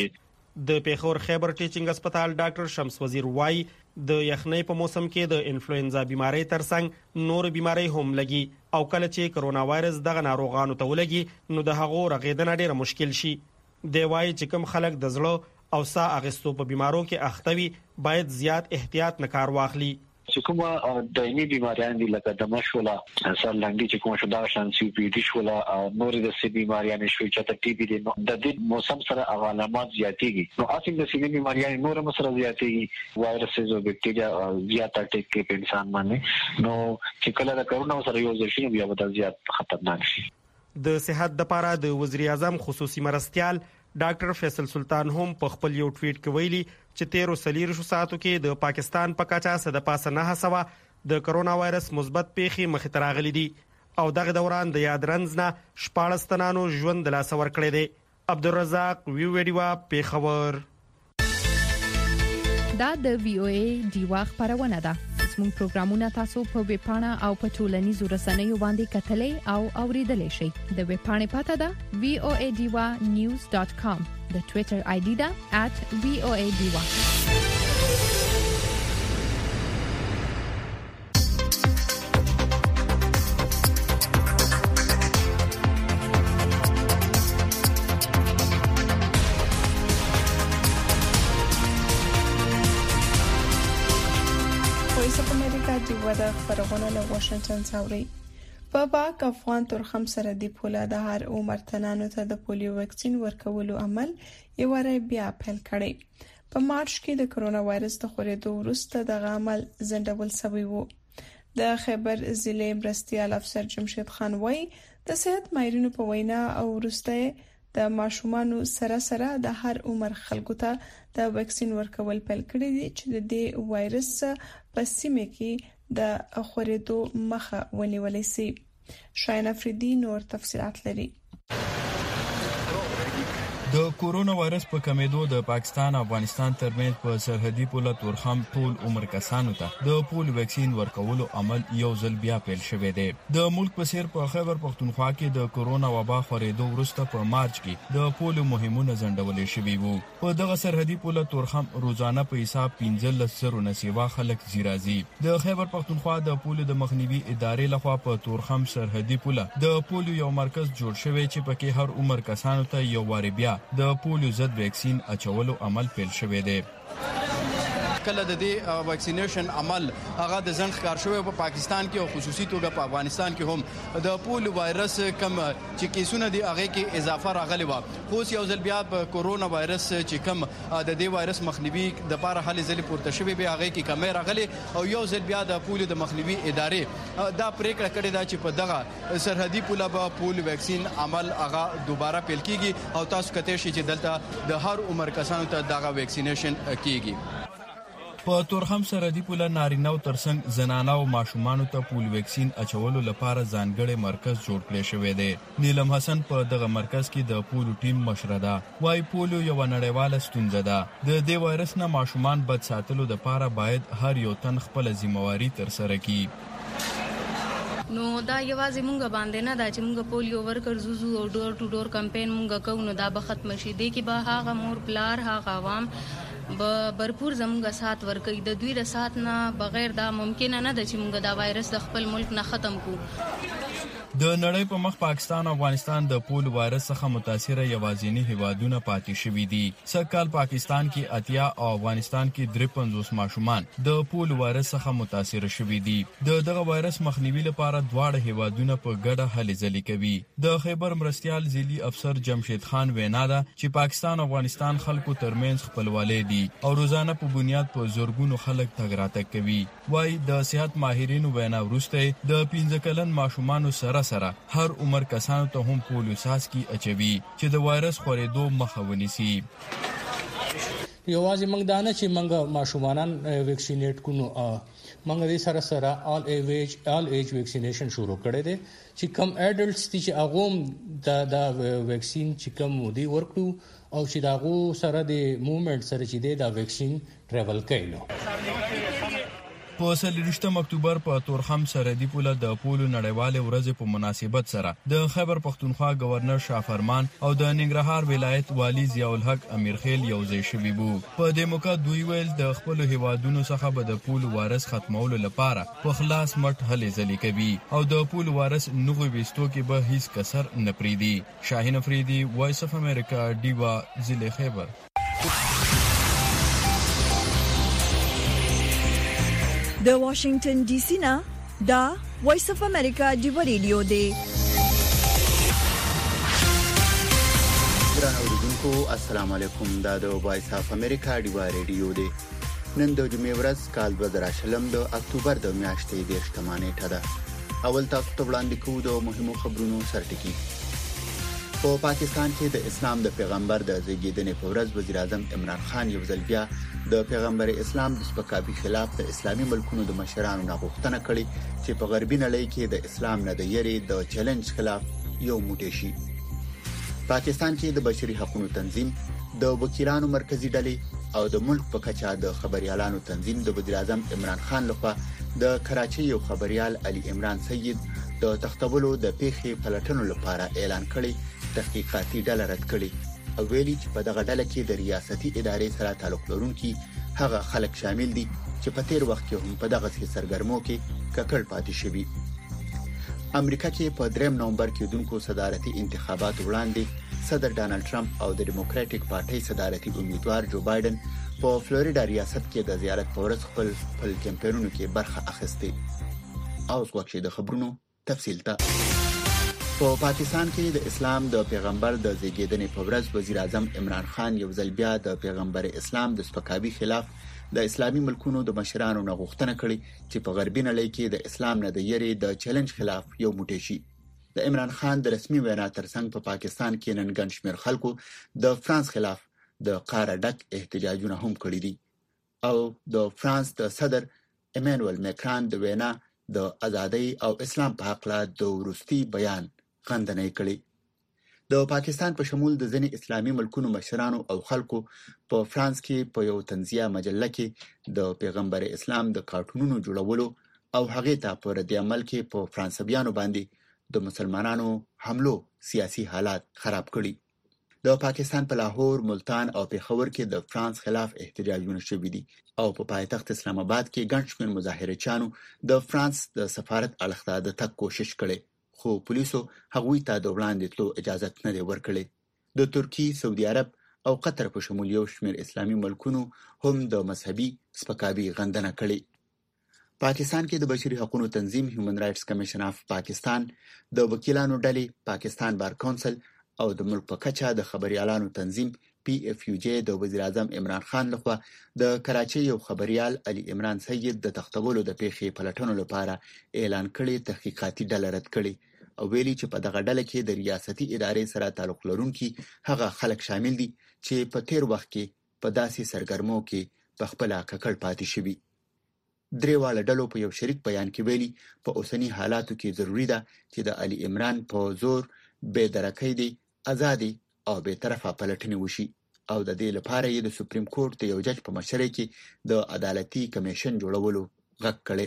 د پیښور خیبر ټیچینګ هسپتال ډاکټر شمس وزیر وای د یخنۍ په موسم کې د انفلوئنزا بیماری ترڅنګ نور بیماری هم لګي او کله چې کرونا وایرس دغه ناروغانو ته ولګي نو د هغو رغیدنه ډیره مشکل شي. دی وای چې کوم خلک د زړه او ساه اخیستو په بیمارو کې اخته وي باید زیات احتیاط نه کار واخلي.
چې کومه دایمي بیماریان دي لکه د مشوله سر لنډي چې کومه شوه دا شان سی پی ډي شوله نور د سی بیماریان شوي چې ته ټي بي دي د دې موسم سره علامات زیاتېږي نو اصل د سی بیماریان نور هم سره زیاتېږي وایرسز او بکټیریا زیات اټیک کوي په انسان باندې نو چې کله د کرونا سره یو ځل شي بیا به زیات خطرناک شي.
د صحت لپاره د وزیر اعظم خصوصي مرستيال ډاکټر فیصل سلطان هم په خپل یو ټویټ کې ویلي چې تیرو سلیرو ساعتو کې د پاکستان په کچا سره د پاسه نه سوا د کرونا وایرس مثبت پیښې مخ ته راغلي دي او دغه دوران د یادرنز نه شپاړس تنانو ژوند د لاس ور کړی دی. عبدالرزاق وی ویډیو پیښور.
دا د وی او ای ډیوا خبرونه ده. زموږ پروګرامونه تاسو په ویب پاڼه او په ټولنیزو رسنیو باندې کتلې او اوریدلای شئ. د ویب پاڼې پته ده وی او ای ډیوا نیوز ډاٹ کام. د ټوئیټر آی ډي ده ات وی او ای ډیوا.
د خبرونه له واشنگټن څخه په پاک افغان ترخم سره د پولا د هر عمر تنانو ته د پولیو ویکسین ورکولو عمل یو وری بیا پیل کړي. په مارچ کې د کرونا وایرس د خورېدو وروسته د عمل زندول سوی وو. د خیبر ضلع مرستيال افسر جمشید خان وای د صحت ماهرینو په وینا او وروسته د ماشومانو سره سره د هر عمر خلکو ته د ویکسین ورکول پیل کړي دي چې د دې وایرس په سیمه کې د خورېدو مخه ونیولای شي. شاین افریدي نور تفصيلات لري.
د کورونا وایرس په کمیدو د پاکستان او افغانستان ترمنځ په سرحدي پوله تورخم ټول عمر کسانو ته د پولیو ویکسین ورکولو عمل یو ځل بیا پیل شوی دی. د ملک په سیر په خیبر پختونخوا کې د کورونا وبا خورېدو وروسته په مارچ کې د پولیو مهمونه ځنډول شوي وو. په دغه سرحدي پوله تورخم روزانه په حساب پنځلس زره نسیوا خلک زیرازي. د خیبر پختونخوا د پولیو د مخنیوي ادارې لخوا په تورخم سرحدي پوله د پولیو یو مرکز جوړ شوی چې پکې هر عمر کسانو ته یو واری بیا د پولیو ضد ویکسین اچولو عمل پیل شوی دی.
کله د دې ویکسینیشن عمل هغه د ځنډ ښکار شوی په پاکستان کې او خصوصي توګه په افغانستان کې هم د پولیو وایرس کم چې کیسونه دی هغه کې اضافه راغلی و. خو یو ځل بیا په کورونا وایرس چې کم د دې وایرس مخنیوي د لپاره هلي ځلې پورته شوی به هغه کې کمی راغلی او یو ځل بیا د پولیو د مخنیوي ادارې دا پریکړه کړې ده چې په دغه سرحدي پوله به پولیو ویکسین عمل هغه دوباره پیل کیږي او تاسو کته شي چې دلته د هر عمر کسانو ته دغه ویکسینیشن کیږي.
په تورخم سرحدي پوله نارینه او ترڅنګ زنانه او ماشومان ته پولیو ویکسین اچولو لپاره ځانګړی مرکز جوړ کړی شوی دی. نیلم حسن په دغه مرکز کې د پولیو ټیم مشره ده. وايي پولیو یو نړیواله ستونزه ده. د دې وایرس نه ماشومان بد ساتلو لپاره باید هر یو تن خپل ځمواري تر سره کړي.
نو دا یوازې مونږ باندې نه دا چې مونږ پولیو ورکر زوزو او ډور ټو ډور کمپاین مونږ کوو نو دا به ختم شي. دی کې به هغه مور پلار هغه عوام به برپور زموږه سات ورکړي. د دوی د سات نه بغیر دا ممکن نه ده چې مونږ دا وایرس د خپل ملک نه ختم کړو.
د نړۍ په مخ پاکستان او افغانستان د پولیو وایرس څخه متاثره یوازینی هیوادونه پاتې شوي دي. سږکال پاکستان کې اتیا او افغانستان کې درې پنځوس ماشومان د پولیو وایرس څخه متاثره شوي دي. د دغه وایرس مخنیوي لپاره دواړه هیوادونه په ګډه هلې ځلې کوي. د خیبر مرستيال ضلعي افسر جمشید خان وینا ده چې پاکستان او افغانستان خلکو ترمنځ خپلوالي دي او روزانه په بنیاد په زورګونو خلک تګ راتګ کوي. وايي د صحت ماهرینو وینا وروسته د پنځه کلن ماشومانو سره سره هر عمر کسانو ته هم پولیو ساسکی اچوي چې د وایرس خورېدو مخه ونیسي.
یوازې موږ دا نه چې موږ ماشومان ویکسینیټ کونو موږ دې سره سره آل ایج آل ایج ویکسینیشن شروع کړی دی چې کم اډلټس دي چې هغه د د ویکسین چې کم دی ورکو او چې داغو سره د موومېنټ سره چې دی دا ویکسین ټریول کوي. نو
په څلوېښتم اکتوبر په تورخم سرحدي پوله د پولو نړیوالې ورځې په مناسبت سره د خیبر پښتونخوا گورنر شاه فرمان او د ننګرهار ولایت والی ضیاء الحق امیرخیل یوځای شوي وو. په دې موقع دوی ویل د خپل هیوادونو څخه به د پولو وارث ختمولو لپاره په خلاص مټ هلې ځلې کوي او د پولو وارث نغوي ویستو کې به هیڅ کسر نه پریدي. شاهین افریدي، وایس اف امریکا، ډیوا، ضلع خیبر.
د واشنگټن ډي سي نه دا وایس اف امریکا ډیوا ریډیو دی.
ګران اوریدونکو السلام علیکم. دا د وایس اف امریکا ډیوا ریډیو دی. نن د جمعې ورځ کال دوه زره شلم د اکتوبر د میاشتې د شتمانه نیټه ده. اول تاسو ته وړاندې کوو د مهمو خبرونو سرټکی. په پاکستان کې د اسلام د پیغمبر د زیږیدنې په ورځ وزیر اعظم عمران خان یو ځل بیا د پیغمبر اسلام د سپکاوي خلاف د اسلامي ملکونو د مشرانو نه غوښتنه کړې چې په غربي نړۍ کې د اسلام نه د یری د چیلنج خلاف یو موټی شي. پاکستان کې د بشري حقوقو تنظیم، د وکیلانو مرکزی ډلې او د ملک په کچه د خبريالانو تنظیم د وزیر اعظم عمران خان لخوا د کراچۍ یو خبريال علي عمران سید د تختولو د پیښې پلټنو لپاره اعلان کړی تحقیقاتي ډله رد کړي او ویلي چې په دغه ډله کې د ریاستي ادارې سره تعلق لرونکي هغه خلک شامل دي چې په تیر وخت کې هم په دغه سرګرمو کې ککړ پاتې شوي. امریکا کې په دریم نومبر کې دونکو صدارتي انتخابات وړاندې صدر ډانلډ ټرمپ او د ډیموکراټیک پارټۍ صدارتي امیدوار جو بایدن په فلوریډا ریاست کې د زیارت په ورځ خپل خپل کمپاینونو کې برخه اخیسته. اوس وخت د خبرونو تفصیل ته. په پاکستان کې د اسلام د پیغمبر د زیږیدنې په ورځ وزیر اعظم عمران خان یو ځل بیا د پیغمبر اسلام د سپکاوي خلاف د اسلامي ملکونو د مشرانو نه غوښتنه کړې چې په غربي نړۍ کې د اسلام نه د یری د چیلنج خلاف یو موټی شي. د عمران خان د رسمي وینا ترڅنګ په پاکستان کې نن ګڼ شمېر خلکو د فرانس خلاف د قاره ډک احتجاجونه هم کړي دي او د فرانس د صدر ایمانوئل ماکرون د وینا د ازادۍ او اسلام په حق له د وروستي بیان غندنه کړي. د پاکستان په شمول د ځینې اسلامي ملکونو مشرانو او خلکو په فرانس کې په یو تنزیه مجله کې د پیغمبر اسلام د کارټونونو جوړولو او هغه ته په رد عمل کې په فرانسویانو باندې د مسلمانانو حملو سیاسي حالات خراب کړي. د پاکستان په لاهور، ملتان او پېښور کې د فرانس خلاف احتجاجونه شوي دي او په پایتخت اسلام آباد کې ګڼ شمېر مظاهرچیانو د فرانس د سفارت اړخ د تګ کوشش کړي خو پولیسو هغوی ته د وړاندې تلو اجازه نه دی ورکړی. د ترکی، سعودي عرب او قطر په شمول یو شمېر اسلامي ملکونو هم د مذهبي سپکاوي غندنه کړې. پاکستان کې د بشري حقوقو تنظیم هیومن رائټس کمیشن اف پاکستان، د وکیلانو ډلې پاکستان بار کونسل او د ملک په کچه د خبريالانو تنظیم پی اف یو جی د وزیر اعظم عمران خان لخوا د کراچۍ یو خبريال علي عمران سید د تختولو د پیښې پلټنو لپاره اعلان کړی تحقیقاتي ډله رد کړي او ویلي چې په دغه ډله کې د ریاستي ادارې سره تعلق لرونکي هغه خلک شامل دي چې په تیر وخت کې په داسې سرګرمو کې په خپل ککړ پاتې شوي. درېواله ډلو په یو شریک بیان کې ویلي په اوسنی حالاتو کې ضروری ده چې د علي عمران په زور بې درکۍ دي ازادي او به طرفه پلټنې وشي او د دې لپاره یې د سپریم کورټ د یو جج په مشرۍ کې د عدالتي کمیشن جوړولو غږ کړی.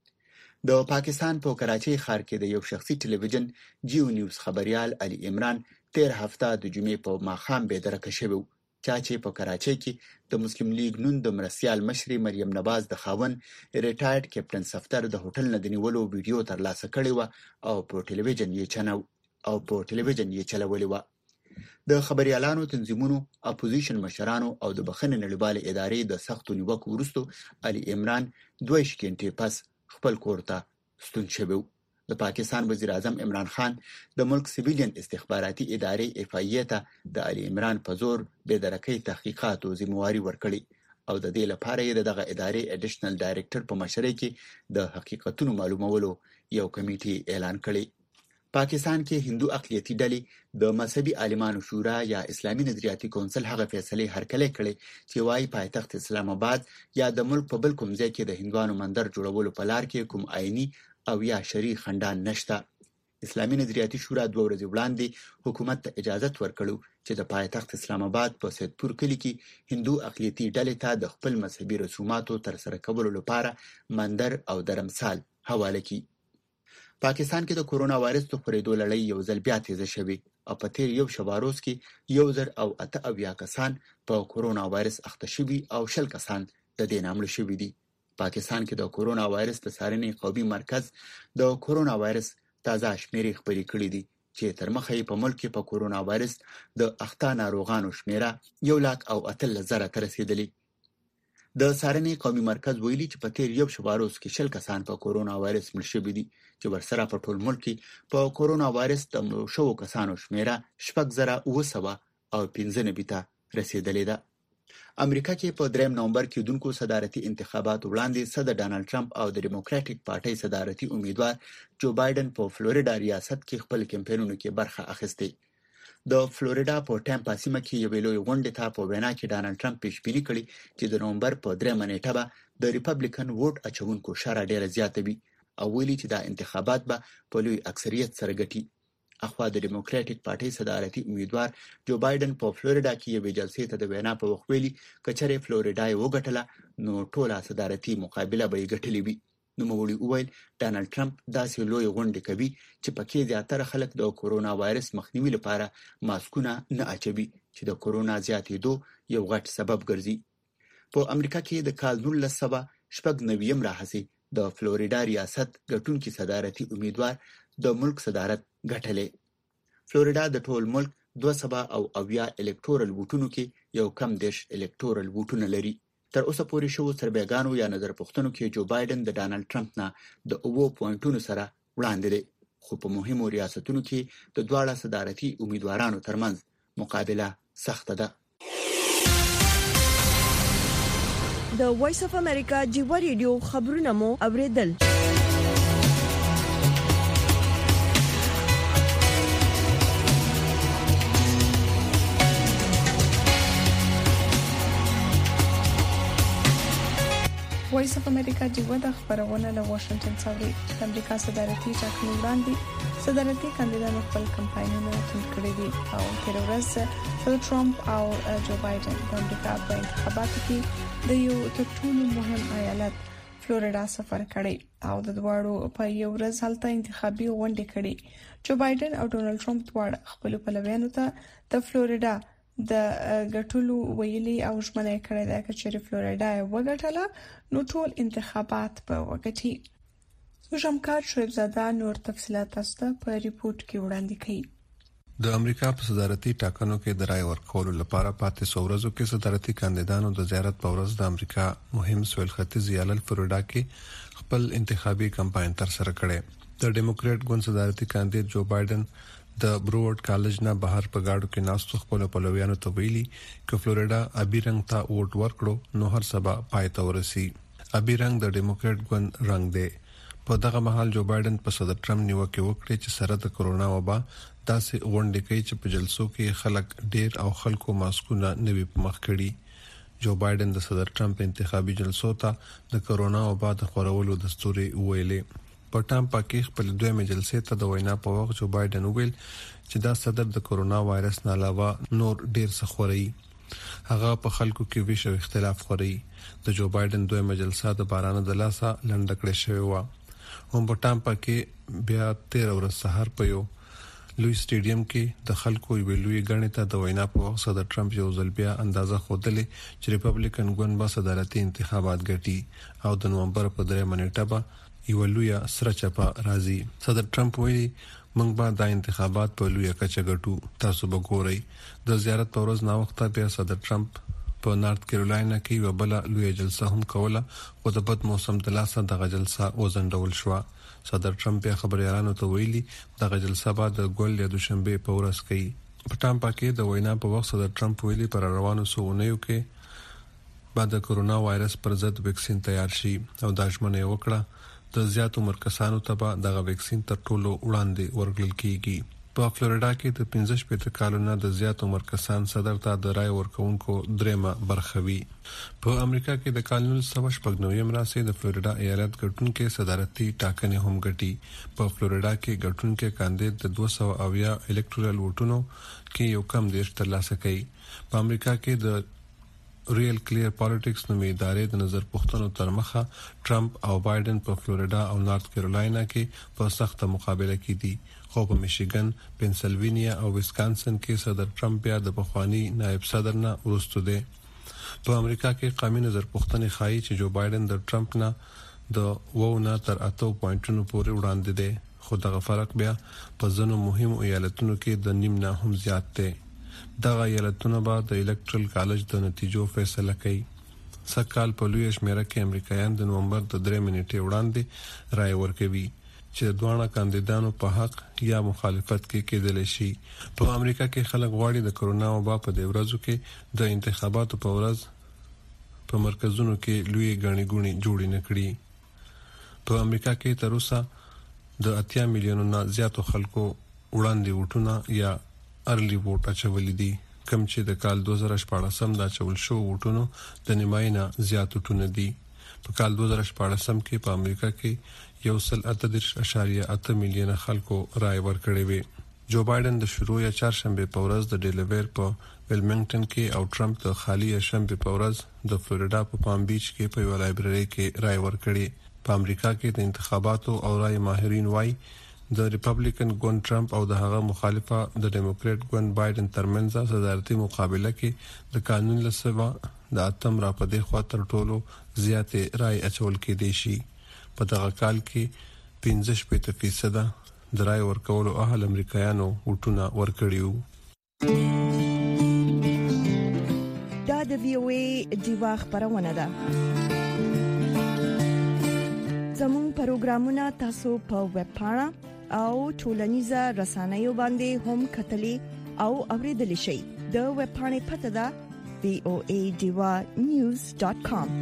د پاکستان په کراچۍ ښار کې د یو شخصي ټلویزیون جیو نیوز خبريال علي عمران تیر هفته د جمعې په ماښام به درکه شوی چا چې په کراچۍ کې د مسلم لیگ نون د مرسیال مشري مریم نواز د خاون ریټایرډ کیپټن صفدر د هوټل نه د نیولو ویډیو ترلاسه کړی و او په ټلویزیون یې چنو او په ټلویزیون یې چلولې و. د خبريالانو تنظیمونو، اپوزیشن مشرانو او د بخښنې نړیوال ادارې د سختو نیوکو وروسته علي عمران دوه شکینټې پس خپل کور ته ستون شوی. د پاکستان وزیر اعظم عمران خان د ملک سیویلین استخباراتي ادارې اف ای ته د علي عمران په زور بې درکۍ تحقیقات او ذمہواری ورکړي او د دې لپاره یې دغه ادارې اډیشنل ډایریکټر په مشرۍ کې د حقیقتونو معلومولو یو کمیټه اعلان کړي. پاکستان کې هندو اقلیتي ډلې د مذهبي عالمانو شورا یا اسلامي نظریاتي کونسل هغه فیصله هرکلی کړي چې وايي پایتخت اسلام آباد یا د ملک په بل کوم ځای کې د هندوانو مندر جوړولو په لار کې کوم آئینی او یا شرعي خندان نشته. اسلامي نظریاتي شورا دوه ورځې وړاندې حکومت ته اجازه ورکړو چې د پایتخت اسلام آباد په سیدپور کلی کې هندو اقلیتي ډلې ته د خپل مذهبي رسوماتو ترسره کولو لپاره مندر او درمسال حواله کړي. پاکستان کې د کورونا وایرس د خپرېدو لړۍ یو ځل بیا تیزه شوې او په تیر یو شب روز کې یو زر او اته اویا کسان په کورونا وایرس اخته شوي او شل کسان د دې نه مړه شوي دي. پاکستان کې د کورونا وایرس د څارنې قومي مرکز د کورونا وایرس تازه شمیرې خبرې کړې دي چې تر مخه یې په ملک کې په کورونا وایرس د اخته ناروغانو شمیره یو لاک او اتلس زره ته رسیدلې. د څارنې قومي مرکز ویلي چې په تیر یو شب روز کې شل کسان په کورونا وایرس مړ شوي دي چې ورسره په ټول ملک کې په کورونا وایرس د مړو شوو کسانو شمیره شپږ زره اوه سوه او پنځه نوي ته رسیدلې ده. امریکا کې په دریم نومبر کې کېدونکو صدارتي انتخابات وړاندې صدر ډانلډ ټرمپ او د ډیموکراټیک پارټۍ صدارتي امیدوار جو بایدن په فلوریډا ریاست کې خپل کمپاینونو کې برخه اخیستې. د فلوریډا په ټامپا سیمه کې یوې لویې غونډې ته په وینا کې ډانلډ ټرمپ پیشبیني کړې چې د نومبر په دریمه نیټه به د ریپبلیکن ووټ اچونکو شمېره ډېره زیاته وي او ویلي چې دا انتخابات به په لوی اکثریت سره ګټي. اخوا د ډیموکراټیک پارټۍ صدارتي امیدوار جو بایدن په فلوریډا کې یوې جلسې ته د وینا په وخت ویلي که چېرې فلوریډا یې وګټله نو ټوله صدارتي مقابله به یې ګټلې وي. نوموړي وویل ډانلډ ټرمپ داسې لویې غونډې کوي چې پکې زیاتره خلک د کورونا وایرس مخنیوي لپاره ماسکونه نه اچوي چې د کورونا زیاتېدو یو غټ سبب ګرځي. په امریکا کې د کال نولس سوه شپږ نویم راهیسې د فلوریډا ریاست ګټونکي صدارتي امیدوار د ملک صدارت ګټلې. فلوریډا د ټول ملک دوه سوه او اویا الکتورل ووټونو کې یو کم دېرش الکتورل ووټونه لري. تر اوسه پورې شوو سربېګانو یا نظر پوښتنو کې جو بایدن د ډانلډ ټرمپ نه د اوو پوینټونو سره وړاندې دی، خو په مهمو ریاستونو کې د دواړه صدارتي امیدوارانو ترمنځ مقابله سخته ده.
د وایس اف امریکا جیوا ریډیو خبرونه مو اوریدل.
وایس اف امریکا جیوا د خبرونه له واشنگټن څخه د امریکا صدارتي ټاکنو وړاندې صدارتي کاندیدانو خپل کمپاینونه تند کړي دي او تر ورځ صدر ټرمپ او جو بایدن د امریکا په انتخاباتو کې د یو تر ټولو مهم ایالت فلوریډا سفر کړی او د دواړو په یو ورځ هلته انتخابي غونډې کړي. جو بایدن او ډونالد ټرمپ دواړه خپل پلویانو ته د فلوریډا د ګټلو ویلي او ژمنه کړې ده چې فلوریډا وګټله نو ټول انتخابات په وګټي. وشمکار شعیب زاده نور تفصيلات تاسو په ریپورت کې وړاندې کړي.
د امریکا په صدارتي ټاکنو کې د رای ورکولو لپاره پاتې څو ورځو کې صدارتي کاندیدانو د زیارت په ورځ د امریکا مهم سویل ختیځ ایالت فلوریډا کې خپل انتخابي کمپاین تر سره کړي. د ډیموکریټ ګوند صدارتي کاندید جو بایدن د بروورډ کالج نه بهر په گاډو کې ناستو خپل پلویانو ته ویلي چې فلوریډا ابي رنګ ته ووټ ورکړو نو هر سبا پای ته ورسي. ابي رنګ د ډیموکریټ ګوند رنګ دی. په دغه مهال جو بایدن په صدر ټرمپ نیوکه وکړه چې سره د کورونا وبا داسې غونډې کوي چې په جلسو کې خلک ډیر او خلکو ماسکونه نوي په مخ کړي. جو بایدن د صدر ټرمپ انتخابي جلسو ته د کورونا وبا د خورولو دستور ویلي. په ټامپا کې خپل دویمه جلسې ته د وینا په وخت جو بایدن ویل چې دا صدر د کورونا وایرس نه علاوه نور ډیر څه خوري. هغه په خلکو کې ویشو اختلاف خوري. د جو بایدن دویمه جلسه د باران د لاسه لنډ کړې شوې و. هم په ټامپا کې بیا تیر ورځ سحر په یو لوی سټیډیم کې د خلکو یو لوی غړنې ته د وینا په وخت صدر ټرمپ یو ځل بیا اندازه خودلې چې ریپبلیکن ګوند به صدارتي انتخابات ګټي او د نومبر په دریمه نیټه به یو لوی سره چپا راځي. صدر ټرمپ ویلي موږ به د انتخابات په لوی کچه ګټو، تاسو به ګورئ. د زیارت په ورځ نا وخت بیا صدر ټرمپ په نارت کیرولاینا کې یو بل لوی جلسه هم کوله او د بد موسم د لاسه دغه جلسه وزندول شو. صدر ټرمپ یې خبريالانو ته ویلي دغه جلسه به د ګول د دوشنبه په ورځ کوي. په ټامپا کې د وینا په وخت صدر ټرمپ ویلي پر روانو سونیو کې بعد د کورونا وایرس پر ضد ویکسین تیار شي او د ژمنې وکړه د زیات عمر کسانو ته به دغه ویکسین تر ټولو وړاندې ورکړل کیږي. په فلوریډا کې د پنځه شپږ کالونو د زیات عمر کسان صدر ته د رای ورکوونکو درېمه برخه وي. په امریکا کې د کال نولس سوه شپږ نوي راسي د فلوریډا ایالت ګټونکو صدارتي ټاکنې هم ګټي. په فلوریډا کې ګټونکو کاندید د دوه سوه اویا الکټورل ووټونو کې یو کم دیش ترلاسه کوي. په امریکا کې د ریل کلیر پالیټکس نومي ادارې د نظر پوښتنو تر مخه ټرمپ او بایدن په فلوریډا او نارت کیرولینا کې په سخته مقابله کې دي، خو په میشیګن، پنسلوینیا او ویسکانسن کې صدر ټرمپ بیا د پخوانی نائب صدر نه وروسته دی. په امریکا کې قومي نظر پوښتنې ښایي چې جو بایدن د ټرمپ نه د وونه تر اته پوینټونو پورې وړاندې دی، خو دغه فرق بیا په ځینو مهمو ایالتونو کې د نیم نه هم زیات دی. دغه ایالتونه به د الکټرل کالج د نتیجو فیصله کوي. سکهال په لوی شمیره کې امریکایان د نومبر د درې منټې وړاندې رای ورکوي چې دوه کاندیدانو په حق یا مخالفت کې کېدل شي. په امریکا کې خلک غواړي د کرونا وبا په دې ورځو کې د انتخاباتو په ورځ په مرکزونو کې لوی غړي ګونی جوړې نکړي. په امریکا کې تر اوسه د اتیا میلیونو نه زیاتو خلکو وړاندې ووټونه یا ارلی ووټ اچولې دي، کوم چې د کال دوه زره شپاړسم د اچول شو ووټونو د نیمایي نه زیات ووټونه دي. په کال دوه زره شپاړسم کې په امریکا کې یو سل اته دېرش اعشاریه اته میلیونه خلکو رای ورکړې وي. جو بایدن د شروع یا چهارشنبه په ورځ د ډیلویر په ویلمنګټن کې او ټرمپ د خالی شنبه په ورځ د فلوریډا په پام بیچ کې په یو لایبرری کې رای ورکړي. په امریکا کې د انتخاباتو او رای ماهرین وایي د ریپبلیکن ګوند ټرمپ او د هغه مخالفه د ډیموکریټ ګوند بایدن ترمنځ صدارتي مقابله کې د قانون لسوه د اتم را پدې خوا تر ټولو زیاتې رای اچول کېدې شي. په دغه کال کې پنځه شپږ فیصد د رای ورکولو اهل امریکایانو ووټونه ورکړیو.
دا د وی او ای دیوا خبرونه ده. زموږ پروګرامونه تاسو په ویب پاڼه او ټولنیزه رسنیو باندې هم کتلی او اوریدلی شئ. د ویب پاڼې پته ده وی او ای دیوا نیوز ډاٹ کام.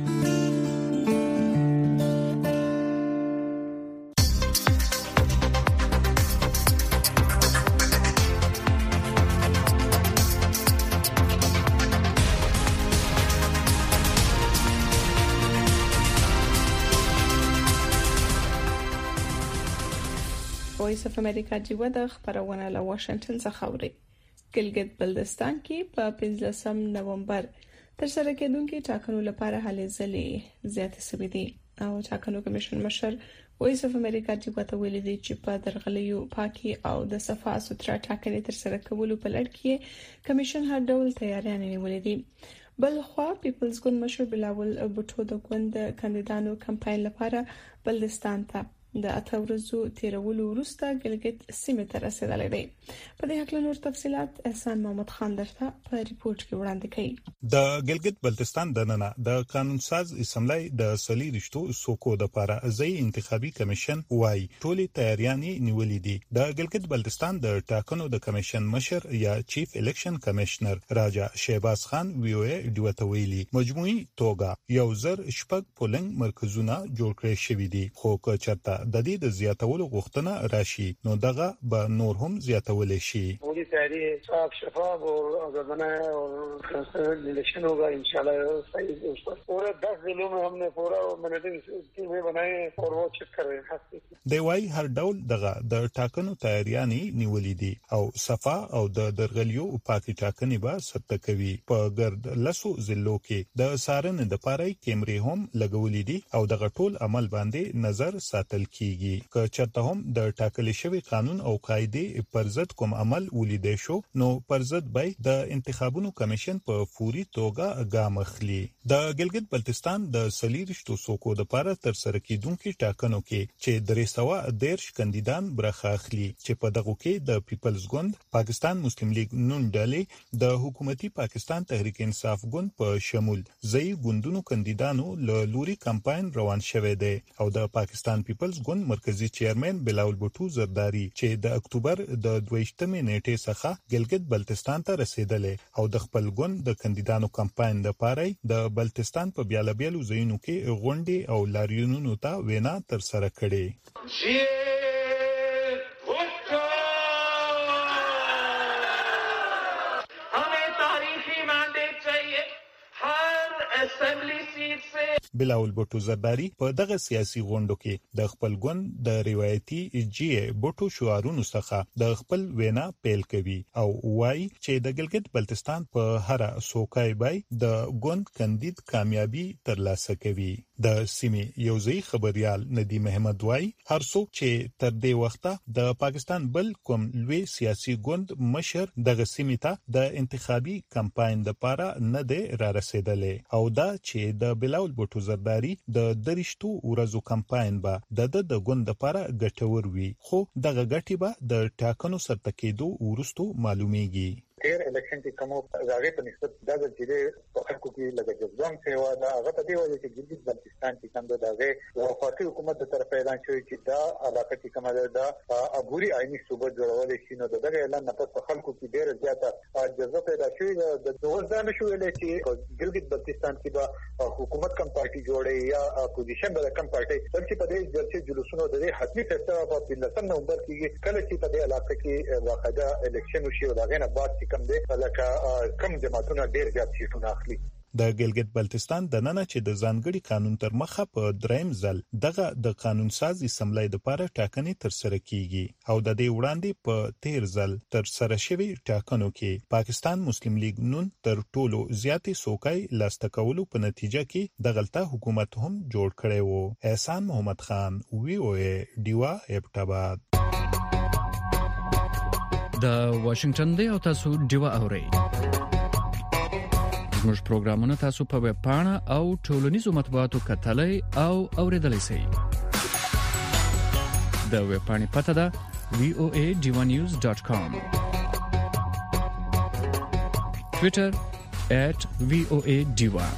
وایس اف امریکا جیوه د خبرونه له واشنگټن څخه اوري. ګلګت بلتستان کې په پنځلسم نومبر تر سره کېدونکو ټاکنو لپاره هلې ځلې زیاتې سوي دي او ټاکنو کمیشن مشر وایس اف امریکا جیوه ته ویلي دي چې په درغلیو پاکي او د صفا سوتره ټاکنې تر سره کولو په لړ کې کمیشن هر ډول تیاریانې نیولې دي. بل خو پیپلز ګوند مشر بلاول بوټو د ګوند کاندیدانو کمپاین لپاره بلتستان ته د اته ورځو تیرولو وروسته ګلګت سیمه ته رسیدلی دی. په دې حق له نور تفصيلات احسان محمد خان درته په ریپورت کې وړاندې کړي.
د ګلګت بلتستان د نننه د قانون ساز اسمبلی د سلی رښتو سوکو د لپاره ځای انتخابي کمیشن وايي ټولې تیاریانې نیولې دي. د ګلګت بلتستان د ټاکنو د کمیشن مشر یا چیف الیکشن کمشنر راجا شهباز خان وی او ای ډیوته ویلي مجموعي توګه یو زر شپږ پولنګ مرکزونه جوړ کړي شوي دي، خو که چرته د دې د زیاتولو غوښتنه راشي نو دغه به نور هم زیاتول شي.
پوری تیاری صاف شفاف اور آزادانہ اور ٹرانسپیرنٹ الیکشن ہوگا انشاءاللہ. صحیح دوستو پورے دس ضلعوں میں ہم نے پورا مانیٹرنگ ټیمیں بنائے اور وہ چیک کر رہے ہیں.
دی وايي هر ډول دغه د ټاکنو تیاریانې نیولې دي او صفا او د درغلیو پاکي ټاکنې به ثبت کوي. په ګرد لسو ضلعو کې د سارنې د پاره کیمرې هم لګولې دي او دغه ټول عمل باندې نظر ساتل کیږي. که چرته هم د ټاکل شوی قانون او قاعده پر ضد کوم عمل ولیدې شو نو پر ضد به د انتخابونو کمیشن په فوري توګه ګام اخلي. د ګلګت بلتستان د سلیریشتو سوکو د لپاره تر سره کیدونکو ټاکنو کې چې درې سوه دیرش کاندیدان برخه اخلي چې په دغه کې د پیپلز ګوند، پاکستان مسلم لیگ نون ډلې، د حکومتي پاکستان تحریک انصاف ګوند په شمول ځای ګوندونو کاندیدانو له لوري کمپاین روان شوه دی او د پاکستان پیپلز ګوند مرکزی چیرمن بلاول بوټو زرداری چې د اکتوبر د دویشتمې نیټې څخه ګلګت بلتستان ته رسیدلې او د خپل ګوند د کاندیدانو کمپاین لپاره د بلتستان په بیلابیلو ځایونو کې غونډې او لاریونونو ته وینا تر سره کړې. بلاول بوټو زرداری په دغه سیاسي غونډو کې د خپل ګوند د روایتي جی بوټو شعارونو څخه د خپل وینا پیل کوي او وایي چې د ګلګت بلتستان په هر سوکای بای د ګوند کاندید کامیابی ترلاسه کوي. د سیمې یوځای خبريال ندی محمد وایي هر څوک چې تر دې وخته د پاکستان بل کوم لوی سیاسي ګوند مشر دغه سیمې ته د انتخابي کمپاین لپاره نه دی را رسیدلې او دا چې د بلاول بوټو زرداری د درشتو ورځو کمپاین به د د ګوند لپاره ګټور وي خو دغه ګټي به د ټاکنو سرته کېدو ورستو معلومیږي.
ډیر الیکشن کې کومو راغې په نسبت دا چې په خلکو کې لږه جذبان سیوا دا هغه په دی وجه چې ګلګت بلتستان کې کوم دغه وفاقي حکومت د طرف اعلان شوی چې دا علاقه کې کومه ده عبوري آئینی صوبه جوړول شي نو دغه اعلان نه په خلکو کې ډیر زیاته جذبه پیدا شوی د دوزدان شو ویل چې ګلګت بلتستان کې به حکومت کم پارټي جوړي یا اپوزیشن به کم پارټي بلکې په دې ځل جلوسونو د حتمی فیصله په پنځم نومبر کې کله چې په دې علاقه کې واقعا الیکشن وشي او دا غنه بعد کم دی لکه کم جماعتونه ډیر زیات سیټونه اخلي.
د ګلګت بلتستان د نن چې د ځانګړي قانون تر مخه په دریم ځل دغه د قانون سازي سملای د لپاره ټاکنې تر سره کیږي او د دې وړاندې په تیر ځل تر سره شوی ټاکنو کې پاکستان مسلم لیگ نون تر ټولو زیاتې سوکای لاسته کولو په نتیجه کې د غلطه حکومت هم جوړ کړی وو. احسان محمد خان وی او ای ډیوا ابټاباد.
د واشنگټن دی او تاسو ډیوا اورئ. زموږ پروګرامونه تاسو په ویب پاڼه او ټولنیزو مطبوعاتو کتلای او اوریدلای شئ. د ویب پاڼې پته ده وی او ای ډیوا نیوز ډاټ کام. ټوئیټر ایٹ وی او ای ډیوا.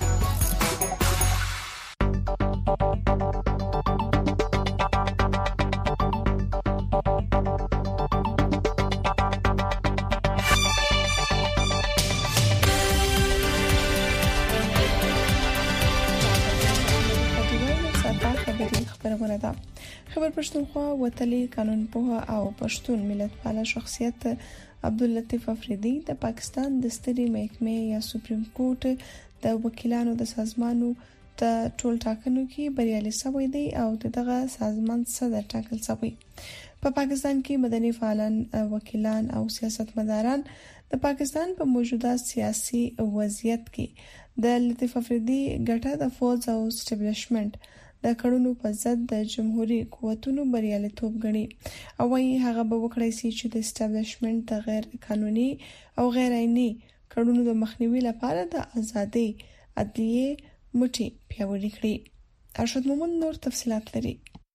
خبر پښتونخوا وتلی قانون پوه او پښتون ملت پاله شخصیت عبداللطیف افریدی د پاکستان د ستري محکمې یا سپریم کورټ د وکیلانو د سازمانو ته ټول ټاکنو کې بریالي شوی دی او دغه سازمان صدر ټاکل شوی. په پاکستان کې مدني فعالان، وکیلان او سیاستمداران د پاکستان په موجوده سیاسي وضعیت کې د لطیف افریدی ګټه د فوج او اسټابلیشمنت د کړنو په ضد د جمهوریت قوتونو بریالیتوب غني او وايي هغه به وکړي چې د اسټابلیشمنت د غیر قانوني او غیر عیني کړنو د مخنیوي لپاره د ازادي عدلیه مټي پیاوړي کړي. ارشد مومن نور تفصيلات لري.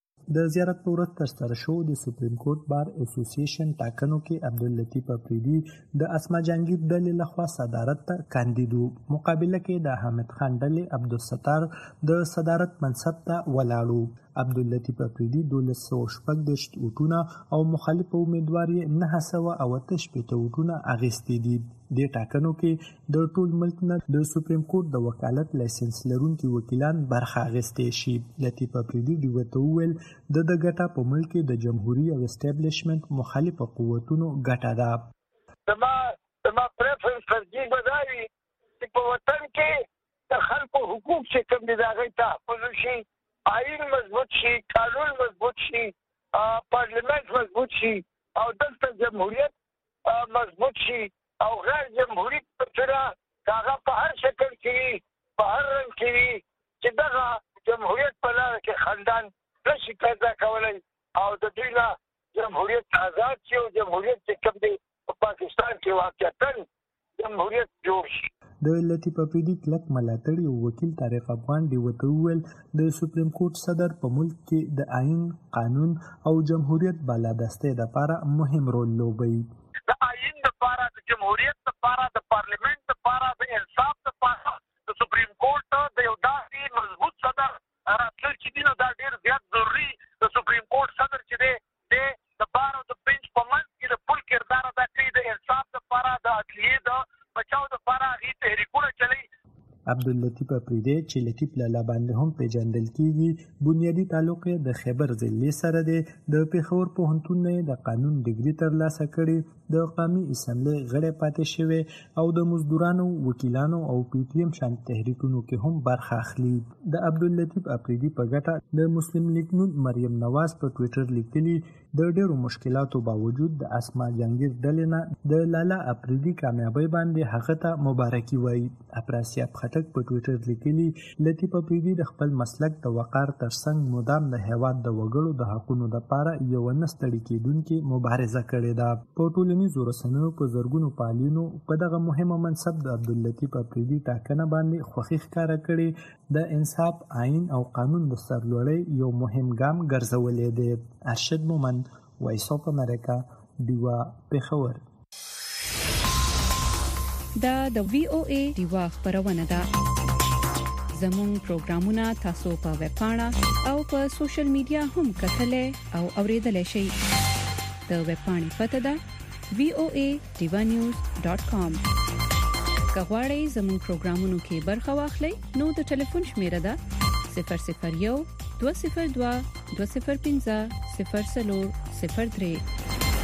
د زیارت په ورځ ترسره شو د سپریم کورټ بار اسوسییشن ټاکنو کې عبداللطیف افریدی د اسما جهانگیر ډلې لخوا صدارت ته کاندید وو. مقابله کې د حامد خان ډلې عبدالستار د صدارت منصب ته ولاړو. عبداللطیف افریدی دولس سو شپږ دشت وټونه او مخالف امیدوار یې نه سوه او اتش پېته وټونه اغیستې دي. د ټاکنو کې د ټول ملک نه د سپریم کورټ د وکالت لایسنس لرونکي وکیلان برخه اغیستې شي. لطیف افریدی د وته ویل د د ګټه په ملک د جمهوریت او اسټابلیشمنت مخالف قوتونو ګټه ده.
زما زما پریفرنس ترجیح بدایي چې په وطن کې د خلکو حقوق چې کوم دي دا غي تحفظ شي، آئین مضبوط شي، قانون مضبوط شي، پارلیمنت مضبوط شي او دلته جمهوریت مضبوط شي او غیر جمهوریت په سره هغه په هر شکل کې په هر رنګ کې چې دغه جمهوریت په لاره کې خندان نشي پیدا کولای او د دوی لا جمهوریت آزاد شي او جمهوریت چې کوم دی په پاکستان کې واقعا جمهوریت جوړ شي.
د لطیف افریدی کلک ملاتړي او وکیل طارق افغان دی وته ویل د سپریم کورټ صدر په ملک کې د آئین، قانون او جمهوریت بالادستۍ لپاره مهم رول لوبوي.
د آئین لپاره، د جمهوریت لپاره، د پارلیمنت لپاره، د انصاف لپاره د سپریم کورټ د یو داسې مضبوط صدر راتلل چې دی نو دا ډېر زیات ضروري. د سپریم کورټ صدر چې دی د بار او د بنچ په منځ کې د پل کردار ادا کوي، د انصاف لپاره، د عدلیې د بچاو لپاره هغې تحریکونه چلی.
عبداللطیف اپریدی چې لطیف لالا باندې هم پیژندل کیږي بنیادی تعلق د خیبر ضلع سره دی د پیښور پوهنتون نه د قانون ډیګري ترلاسه کړي د قومي اسمبلی غړی پاتې شوی او د مزدورانو وکیلانو او پی ټی ایم شان تحریکونو کې هم برخه اخلي د عبداللطیف اپریدی په ګټه د مسلم لیگ نون مریم نواز په ټوئیټر لیکلي د ډېرو مشکلاتو باوجود د اسما جنگیر ډلې نه د لالا اپریدي کامیابی باندې هغه ته مبارکي وایي. افراسیاب خټک په ټوئیټر لیکلي لطیف اپریدي د خپل مسلک د وقار ترڅنګ مدام د هیواد د وګړو د حقونو لپاره یو نه ستړي کېدونکې مبارزه کړې ده. په ټولنیزو رسنیو په زرګونو پالینو په دغه مهمه منصب د عبداللطیف اپریدي ټاکنه باندې خوښي ښکاره کړې. د انصاف آئین او قانون د سرلوړۍ یو مهم ګام ګرځولې دی. ارشد مومند، وایس اف امریکا، دیوا، پیښور.
دا د وی او ای دیوا خبرونه ده. زموږ پروگرامونه تاسو په ویب پاڼه او په سوشل میډیا هم کتلای او اوریدلای شئ. د ویب پاڼې پته ده وی او ای دیوا نیوز ډاټ کام. کغواړئ زموږ پروگرامونو کې برخه واخلئ نو د ټلیفون شمیره ده صفر صفر یو دوه صفر دوه دوه صفر پنځه صفر صفر صفر درې.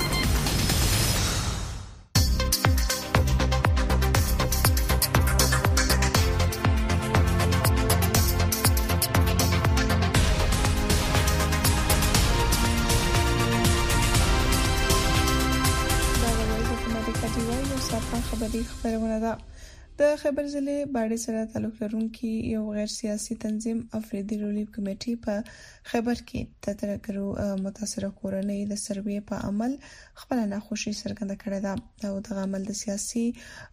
خبرونه ده. د خیبر ضلع باډي سره تعلق لرونکي یو غیر سیاسي تنظیم افریدي ریلیف کمیټي په خیبر کې د ترکرو متاثره کورنۍ د سروې په عمل خپل ناخوشي څرګنده کړې ده او د عمل د سیاسي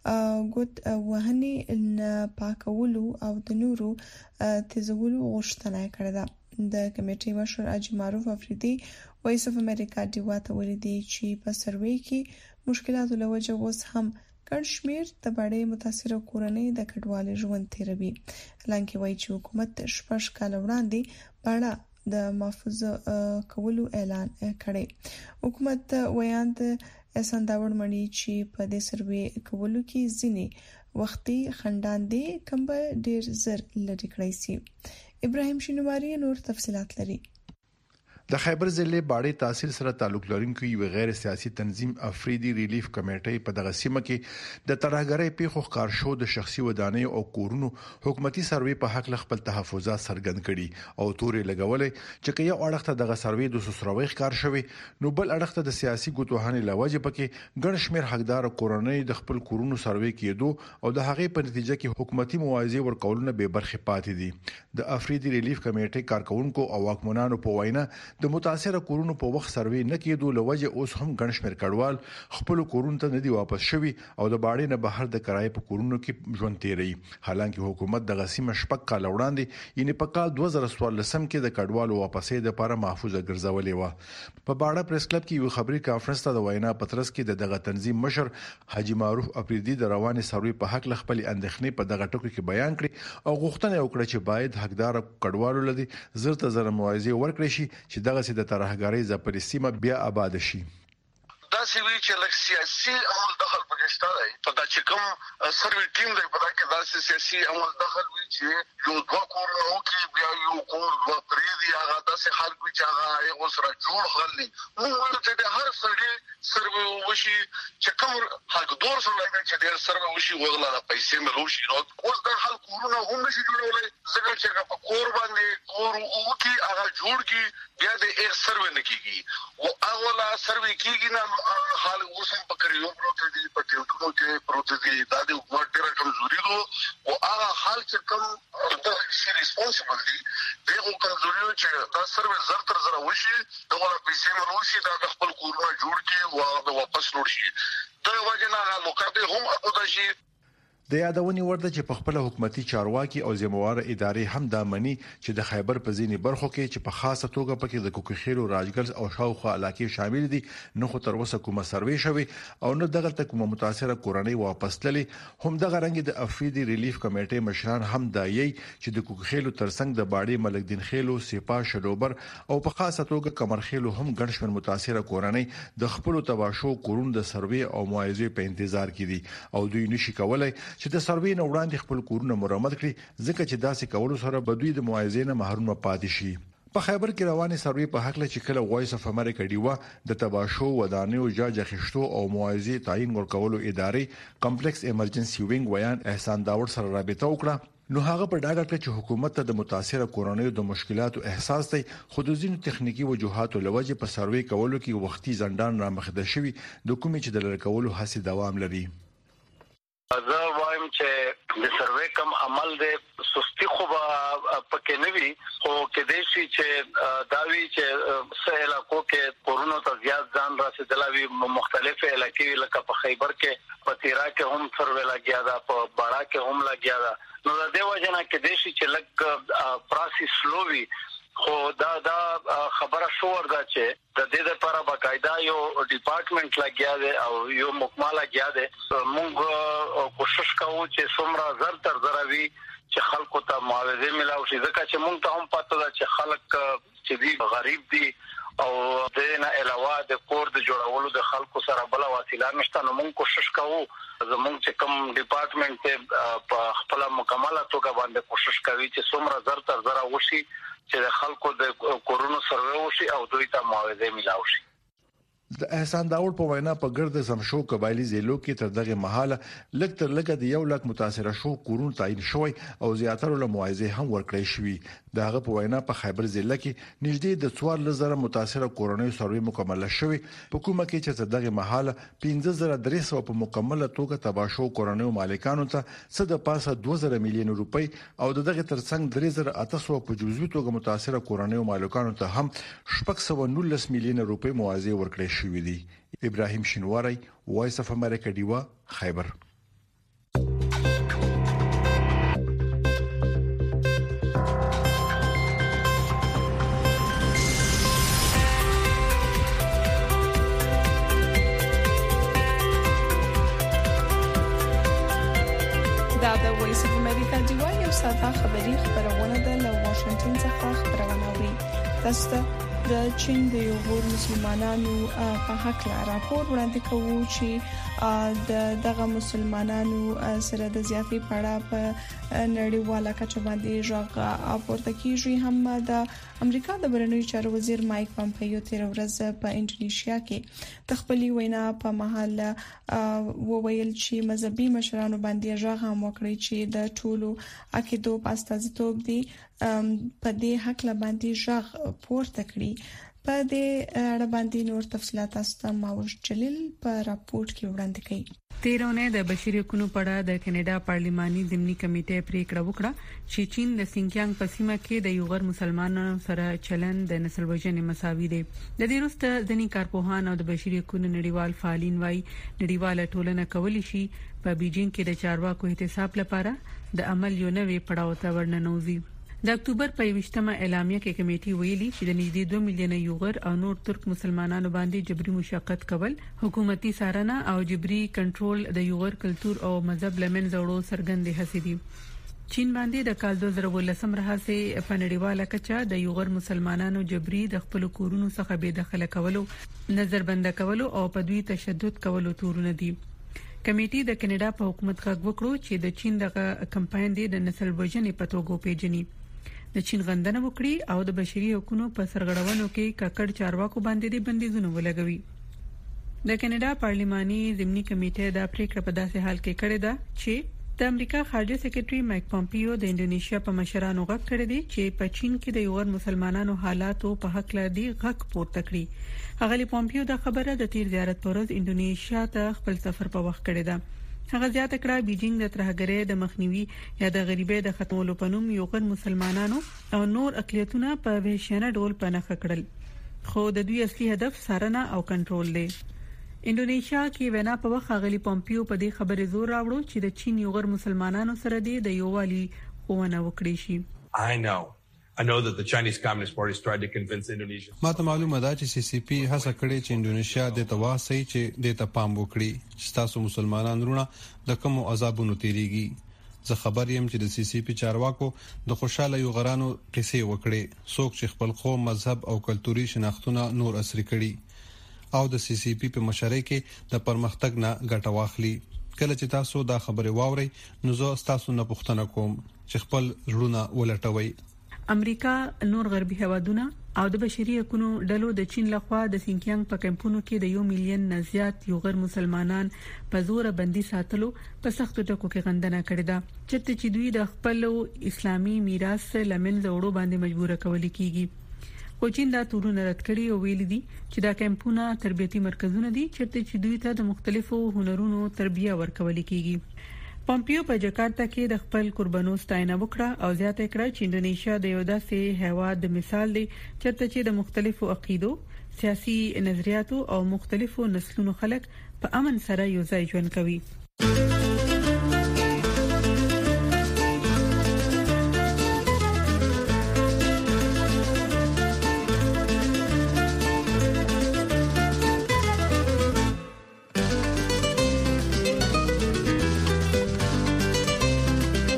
ګوت وهنې نه پاکولو او د نورو تیزولو غوښتنه کړې ده. د کمیټې مشر اجي معروف افریدي وایس اف امریکا دیوا ته ویلي چې په سروې کې مشکلاتو لوجه اوس هم ګڼ شمېر د باډي متاثره کورنۍ د کډوالۍ ژوند تیروي. حالانکه وایي چې حکومت شپږ کال وړاندې باډه د محفوظ کولو اعلان کړی. حکومت ویاند احسان داوړ مڼي چې په دې سروې کولو کې ځینې وختي خنداندې کمبه ډیر زر لري کړی سي. ابراهیم شینواری نور تفصيلات لري.
د خیبر ضلع باډي تحصیل سره تعلق لرونکي یو غیر سیاسي تنظیم افریدي ریلیف کمیټي په دغه سیمه کې د ترهګرۍ پیښو ښکار شو د شخصي ودانۍ او کورونو حکومتي سروې په حق خپل تحفظات څرګند کړي او تورې لګولې چې یو اړخ ته دغه سروې د سوسروي ښکار شوی نو بل اړخ ته د سیاسي ګوتوهانې لوجه پکې ګڼ شمېر حقدار کورنۍ د خپل کورونو سروې کېدو او د هغې په نتیجه کې حکومتي موازی ورکولونه به برخه پاتې دي. د افریدي ریلیف کمیټي کارکونکو او واکمنانو په وینا د متاثره کورونو په وخت سروې نه کېدو لوجه اوس هم ګڼ شمېر کډوال خپل کورونو ته نه دی واپس شوی او د باډي نه بهر د کرای په کورونو کې ژوند تیري. حالانکه حکومت د غسیمه شپږ کال وړاندې یعنی په کال دوه زره څوارلسم کې د کډوالو واپسې د لپاره محفوظه ګرځولې و. په باډا پریس کلب کې یو خبري کانفرنس ته د وینا پترس کې د دغه تنظیم مشر حاجی معروف افریدي د رواني سروې په حق خپل اندېښنې په دغه ټکو کې بیان کړي او غوښتنه وکړه چې باید حقدار کډوالو لدی زرته زره موازی ورکړي شي چې دغه د ترهګرۍ ځپلې سیمه بیا آباد شي.
دا سوي چې لکه سیاسي عمل دخل پکې دی په دا چې کوم سروي ټیم دی په دا کې دا سیاسي عمل دخل وی چې یو دوه کورونه کې بیا یو کور دوه پریدي هغه داسې خلک چې هغه یو سره جوړ خلني موږ ورته د هر سړي سروي وشي چې کوم حق دور سره لګي چې ډېر سروي وشي وغلا د پیسې ملو شي نو اوس د خلک کورونه هم نشي جوړولای ځکه چې په کور باندې کور او کې هغه جوړ کی بیا د ایک سروي نه کیږي او اوله سروي کیږي نه حال اوسم په کریو پروت دي په ټیوټونو کې پروت دي دا د حکومت ډیره کمزوري دو او هغه حال چې کوم د شي ریسپانسیبل دي دغه کمزوري چې دا سروي زر تر زر وشي دغه پیسې مروشي دا خپل کورونه جوړ کی او هغه واپس لور شي دا وجنه لوکاته هم اپودا شي.
د یادونې ورده چې په خپل حکومتي چارواکي او ذمہوار ادارې هم دا مني چې د خیبر په ځینې برخو کې چې په خاصه توګه پکې د کوکخیلو راجګل او شاوخوا علاقې شامل دي نو خو تر اوسه کومه سروې شوی او نو دغه ته کومه متاثره کورنۍ واپس تللي. هم دغه رنګ د افریدي ریلیف کمیټې مشران هم دایي چې د کوکخیلو ترڅنګ د باډي ملک دین خیلو سپا شلوبر او په خاصه توګه کمرخیلو هم ګڼ شمېر متاثره کورنۍ د خپل تباشو کورونو د سروې او معايزې په انتظار کې دي او دوی نشي کولای چې د سروې نه وړاندې خپل کورونه مرمت کړي ځکه چې داسې کول سره بدوی د معاوضې نه محروم پاتې شي. په خیبر کې رواني سروې په حق لچ کله وایس اف امریکا ډیوا د تباشو ودانیو جاج خشتو او معاوضې تعین ورکولو ادارې کمپلیکس ایمرجنسي وینګ ویان احسان داور سره رابطه وکړه نو هغه په ډاګه کړ چې حکومت ته د متاثره کورونیو د مشکلاتو احساس دی خو د ځینو تخنیکی وجوهاتو لوجه په سروې کولو کې وختي زندان را مخده شوی د کومې چې د لړکولو هڅې دوام لري.
زه وایم چې د سروې کم عمل د سستی خو پکې نه وي خو کې د شي چې داوی چې سهلا کو کې کورونو ته زیات ځان رسیدلوي مختلفه علاقې لکه په خیبر کې په تیرا کې هم سروې لګیا دا په باړا کې هم لګیا دا نو د دې وجنه کې د شي چې لګ پروسس سلووي خو دا دا خبره شو وردا چې د دې لپاره باقاعده یو ډپارټمنټ لګیا دی او یو مکمل لګیا دی موږ کوشش کوو چې څومره زر تر زروي چې خلکو ته معاوضه ملاوي شي ځکه چې موږ ته هم پته ده چې خلک چې دی غریب دي او د نه علاوه د کور د جوړولو د خلکو سره بل وسیله نشته نو موږ کوشش کوو زموږ چې کوم ډپارټمنټ په خپل مکمله توګه باندې کوشش کوي چې څومره زر تر زر وشي چې د خلکو د کورونو سره وشي او دوی ته معاوضه ملاوي شي.
د احسان داوود په وینا په ګرد زمشو قبایلی ضلعو کې تر دغه مهاله لږ تر لږه د یو لک متاثر شو کورونو تعین شوی او زیاتره له معاوضه هم ورکړی شوی. داغه په وینا په خیبر ضلع کې نږدې د څوار لزر متاثر کورونو سروې مکمل شوی په کومه کې چې تر دغه مهاله پنځه زره درې سوه په مکمله توګه تباشو کورونو مالکانو ته څه د پاسه دوه زره میلیون روپۍ او دغه ترڅنګ درې زره اته سوه په جزوي توګه متاثر کورونو مالکانو ته هم شپږ سوه نولس میلیون روپۍ معاوضه ورکړي شوې دي. ابراهيم شینواری وایس اف امریکا ډیوا خیبر.
دا د وایس اف امریکا ډیوا یو ساده خبري خبرونه ده له واشنگټن څخه خبرونه وي. تاسو د چین د یو غور مسلمانانو په حق لا راپور وړاندې کوي چې د دغه مسلمانانو سره د زیاتې پړه په نړیواله کچه باندې ژغه اپورته کیږي. هم د امریکا د بهرنیو چارو وزیر مایک پامپیو تیر ورځ په انډونیشیا کې تخپلی وینا په محل وویل چې مذهبي مشرانو باندې ژغه موکړي چې د ټولو عقیدو په استازیتوب دي په دې حق لا باندې ژغ پورته کړی. په دې اړه باندې نور تفصيلات تاسو ماوش جلیل په راپورټ کې وړاندې کړي.
تیرونه د بشري حقوقو په اړه د کینیډا پارلماني ضمني کمیټې پریکړه وکړه چې چین د سینکیانګ په سیمه کې د یو غیر مسلمانانو سره چلن د نسل وژنې مساوي دی. د دې وروسته ځینې کارپوهان او د بشري حقوقو نړیوال فعالین وايي نړیواله ټولنه کولی شي په بیجینګ کې د چارواکو احتساب لپاره د عمل یو نوې پړاو ته ورننوځي. د اکتوبر په یوشتمه اعلامیه کې کمیټې ویلي چې د نږدې دوه میلیونه یوغر او نور ترک مسلمانانو باندې جبري مشقت کول حکومتي سارنه او جبري کنټرول د یوغر کلچر او مذهب لمن زړو سرګندې هڅې دي. چین باندې د کال دوه زره ولسم راهسه په نړیواله کچه د یوغر مسلمانانو جبري د خپل کورونو څخه بې دخل کولو نظر بند کولو او په دوی تشدد کولو تورونه دي. کمیټې د کینیډا په حکومت غږ وکړو چې د چین دغه کمپاین د نسل وژنې په توګه پیژني. د چین غندنه وکړي او د بشري حقوقو په سرغړونو کې ککړ چارواکو باندې د بندیزونو ولګوي. د کینیډا پارلماني ضمني کمیټه د پریکړه په داسې حال کې کړې ده چې د امریکا خارجه سکرټري مایک پامپیو د انډونیشیا په مشرانو غږ کړی دی چې په چین کې د یو مسلمانانو حالاتو په حق لدی غږ پورته کړی. هغه پامپیو د خبره د تیر زیارت پر ورځ انډونیشیا ته خپل سفر په وخت کړی ده. هغه زیاته کړه بیجینګ د ترهګرۍ د مخنیوي یا د غریبۍ د ختمولو په نوم یو غیر مسلمانانو او نور اقلیتونو په وحشیانه ډول پناه کړل خو د دوی اصلي هدف سارنه او کنټرول دی. انډونیشیا کې وینا په وخت غلي پامپیو په دې خبره زور راوړو چې د چین یو غیر مسلمانانو سره د یووالي خوونه وکړي شي.
I know I know that the Chinese Communist Party has tried to convince Indonesia.
ماته معلومه ده چې سی سی پی هڅه کړې چې انډونیشیا د تواسي چې د تپام وکړي چې تاسو مسلمانان رونه د کوم عذابونو تیریږي. زه خبر یم چې د سی سی پی چارواکو د خوشاله یو غرانو قصې وکړي څوک چې خپل قوم مذهب او کلتوري شناختونه نور اثر کړي او د سی سی پی په مشرۍ کې د پرمختګ نه ګټه واخلي. کله چې تاسو دا خبره واوري نو زه تاسو نه پوښتنه کوم چې خپل ژوند ولټوي.
امریکا نور غربي هوادونه او د بشري حقوقو ډلو د چین لخوا د سینکیانګ په کمپونو کې د یو میلیون نه زیات یو غیر مسلمانان په زور بندي ساتلو په سختو ټکو کې غندنه کړې ده چې دوی د خپل اسلامي میراث لمن زوړو باندې مجبور کول کیږي. خو چین دا تورونه رد کړي او ویل دي چې دا کمپونه تربیتي مرکزونه دي چې دوی ته د مختلفو هنرونو تربیه ورکول کیږي. پامپیو په جکارتا کې د خپل قربانو ستاینه وکړه او زیاته کړه چې انډونیشیا د یو داسې هیواد د مثال دی چې د مختلفو عقیدو، سیاسي نظریاتو او مختلفو نسلونو خلک په امن سره یو ځای ژوند کوي.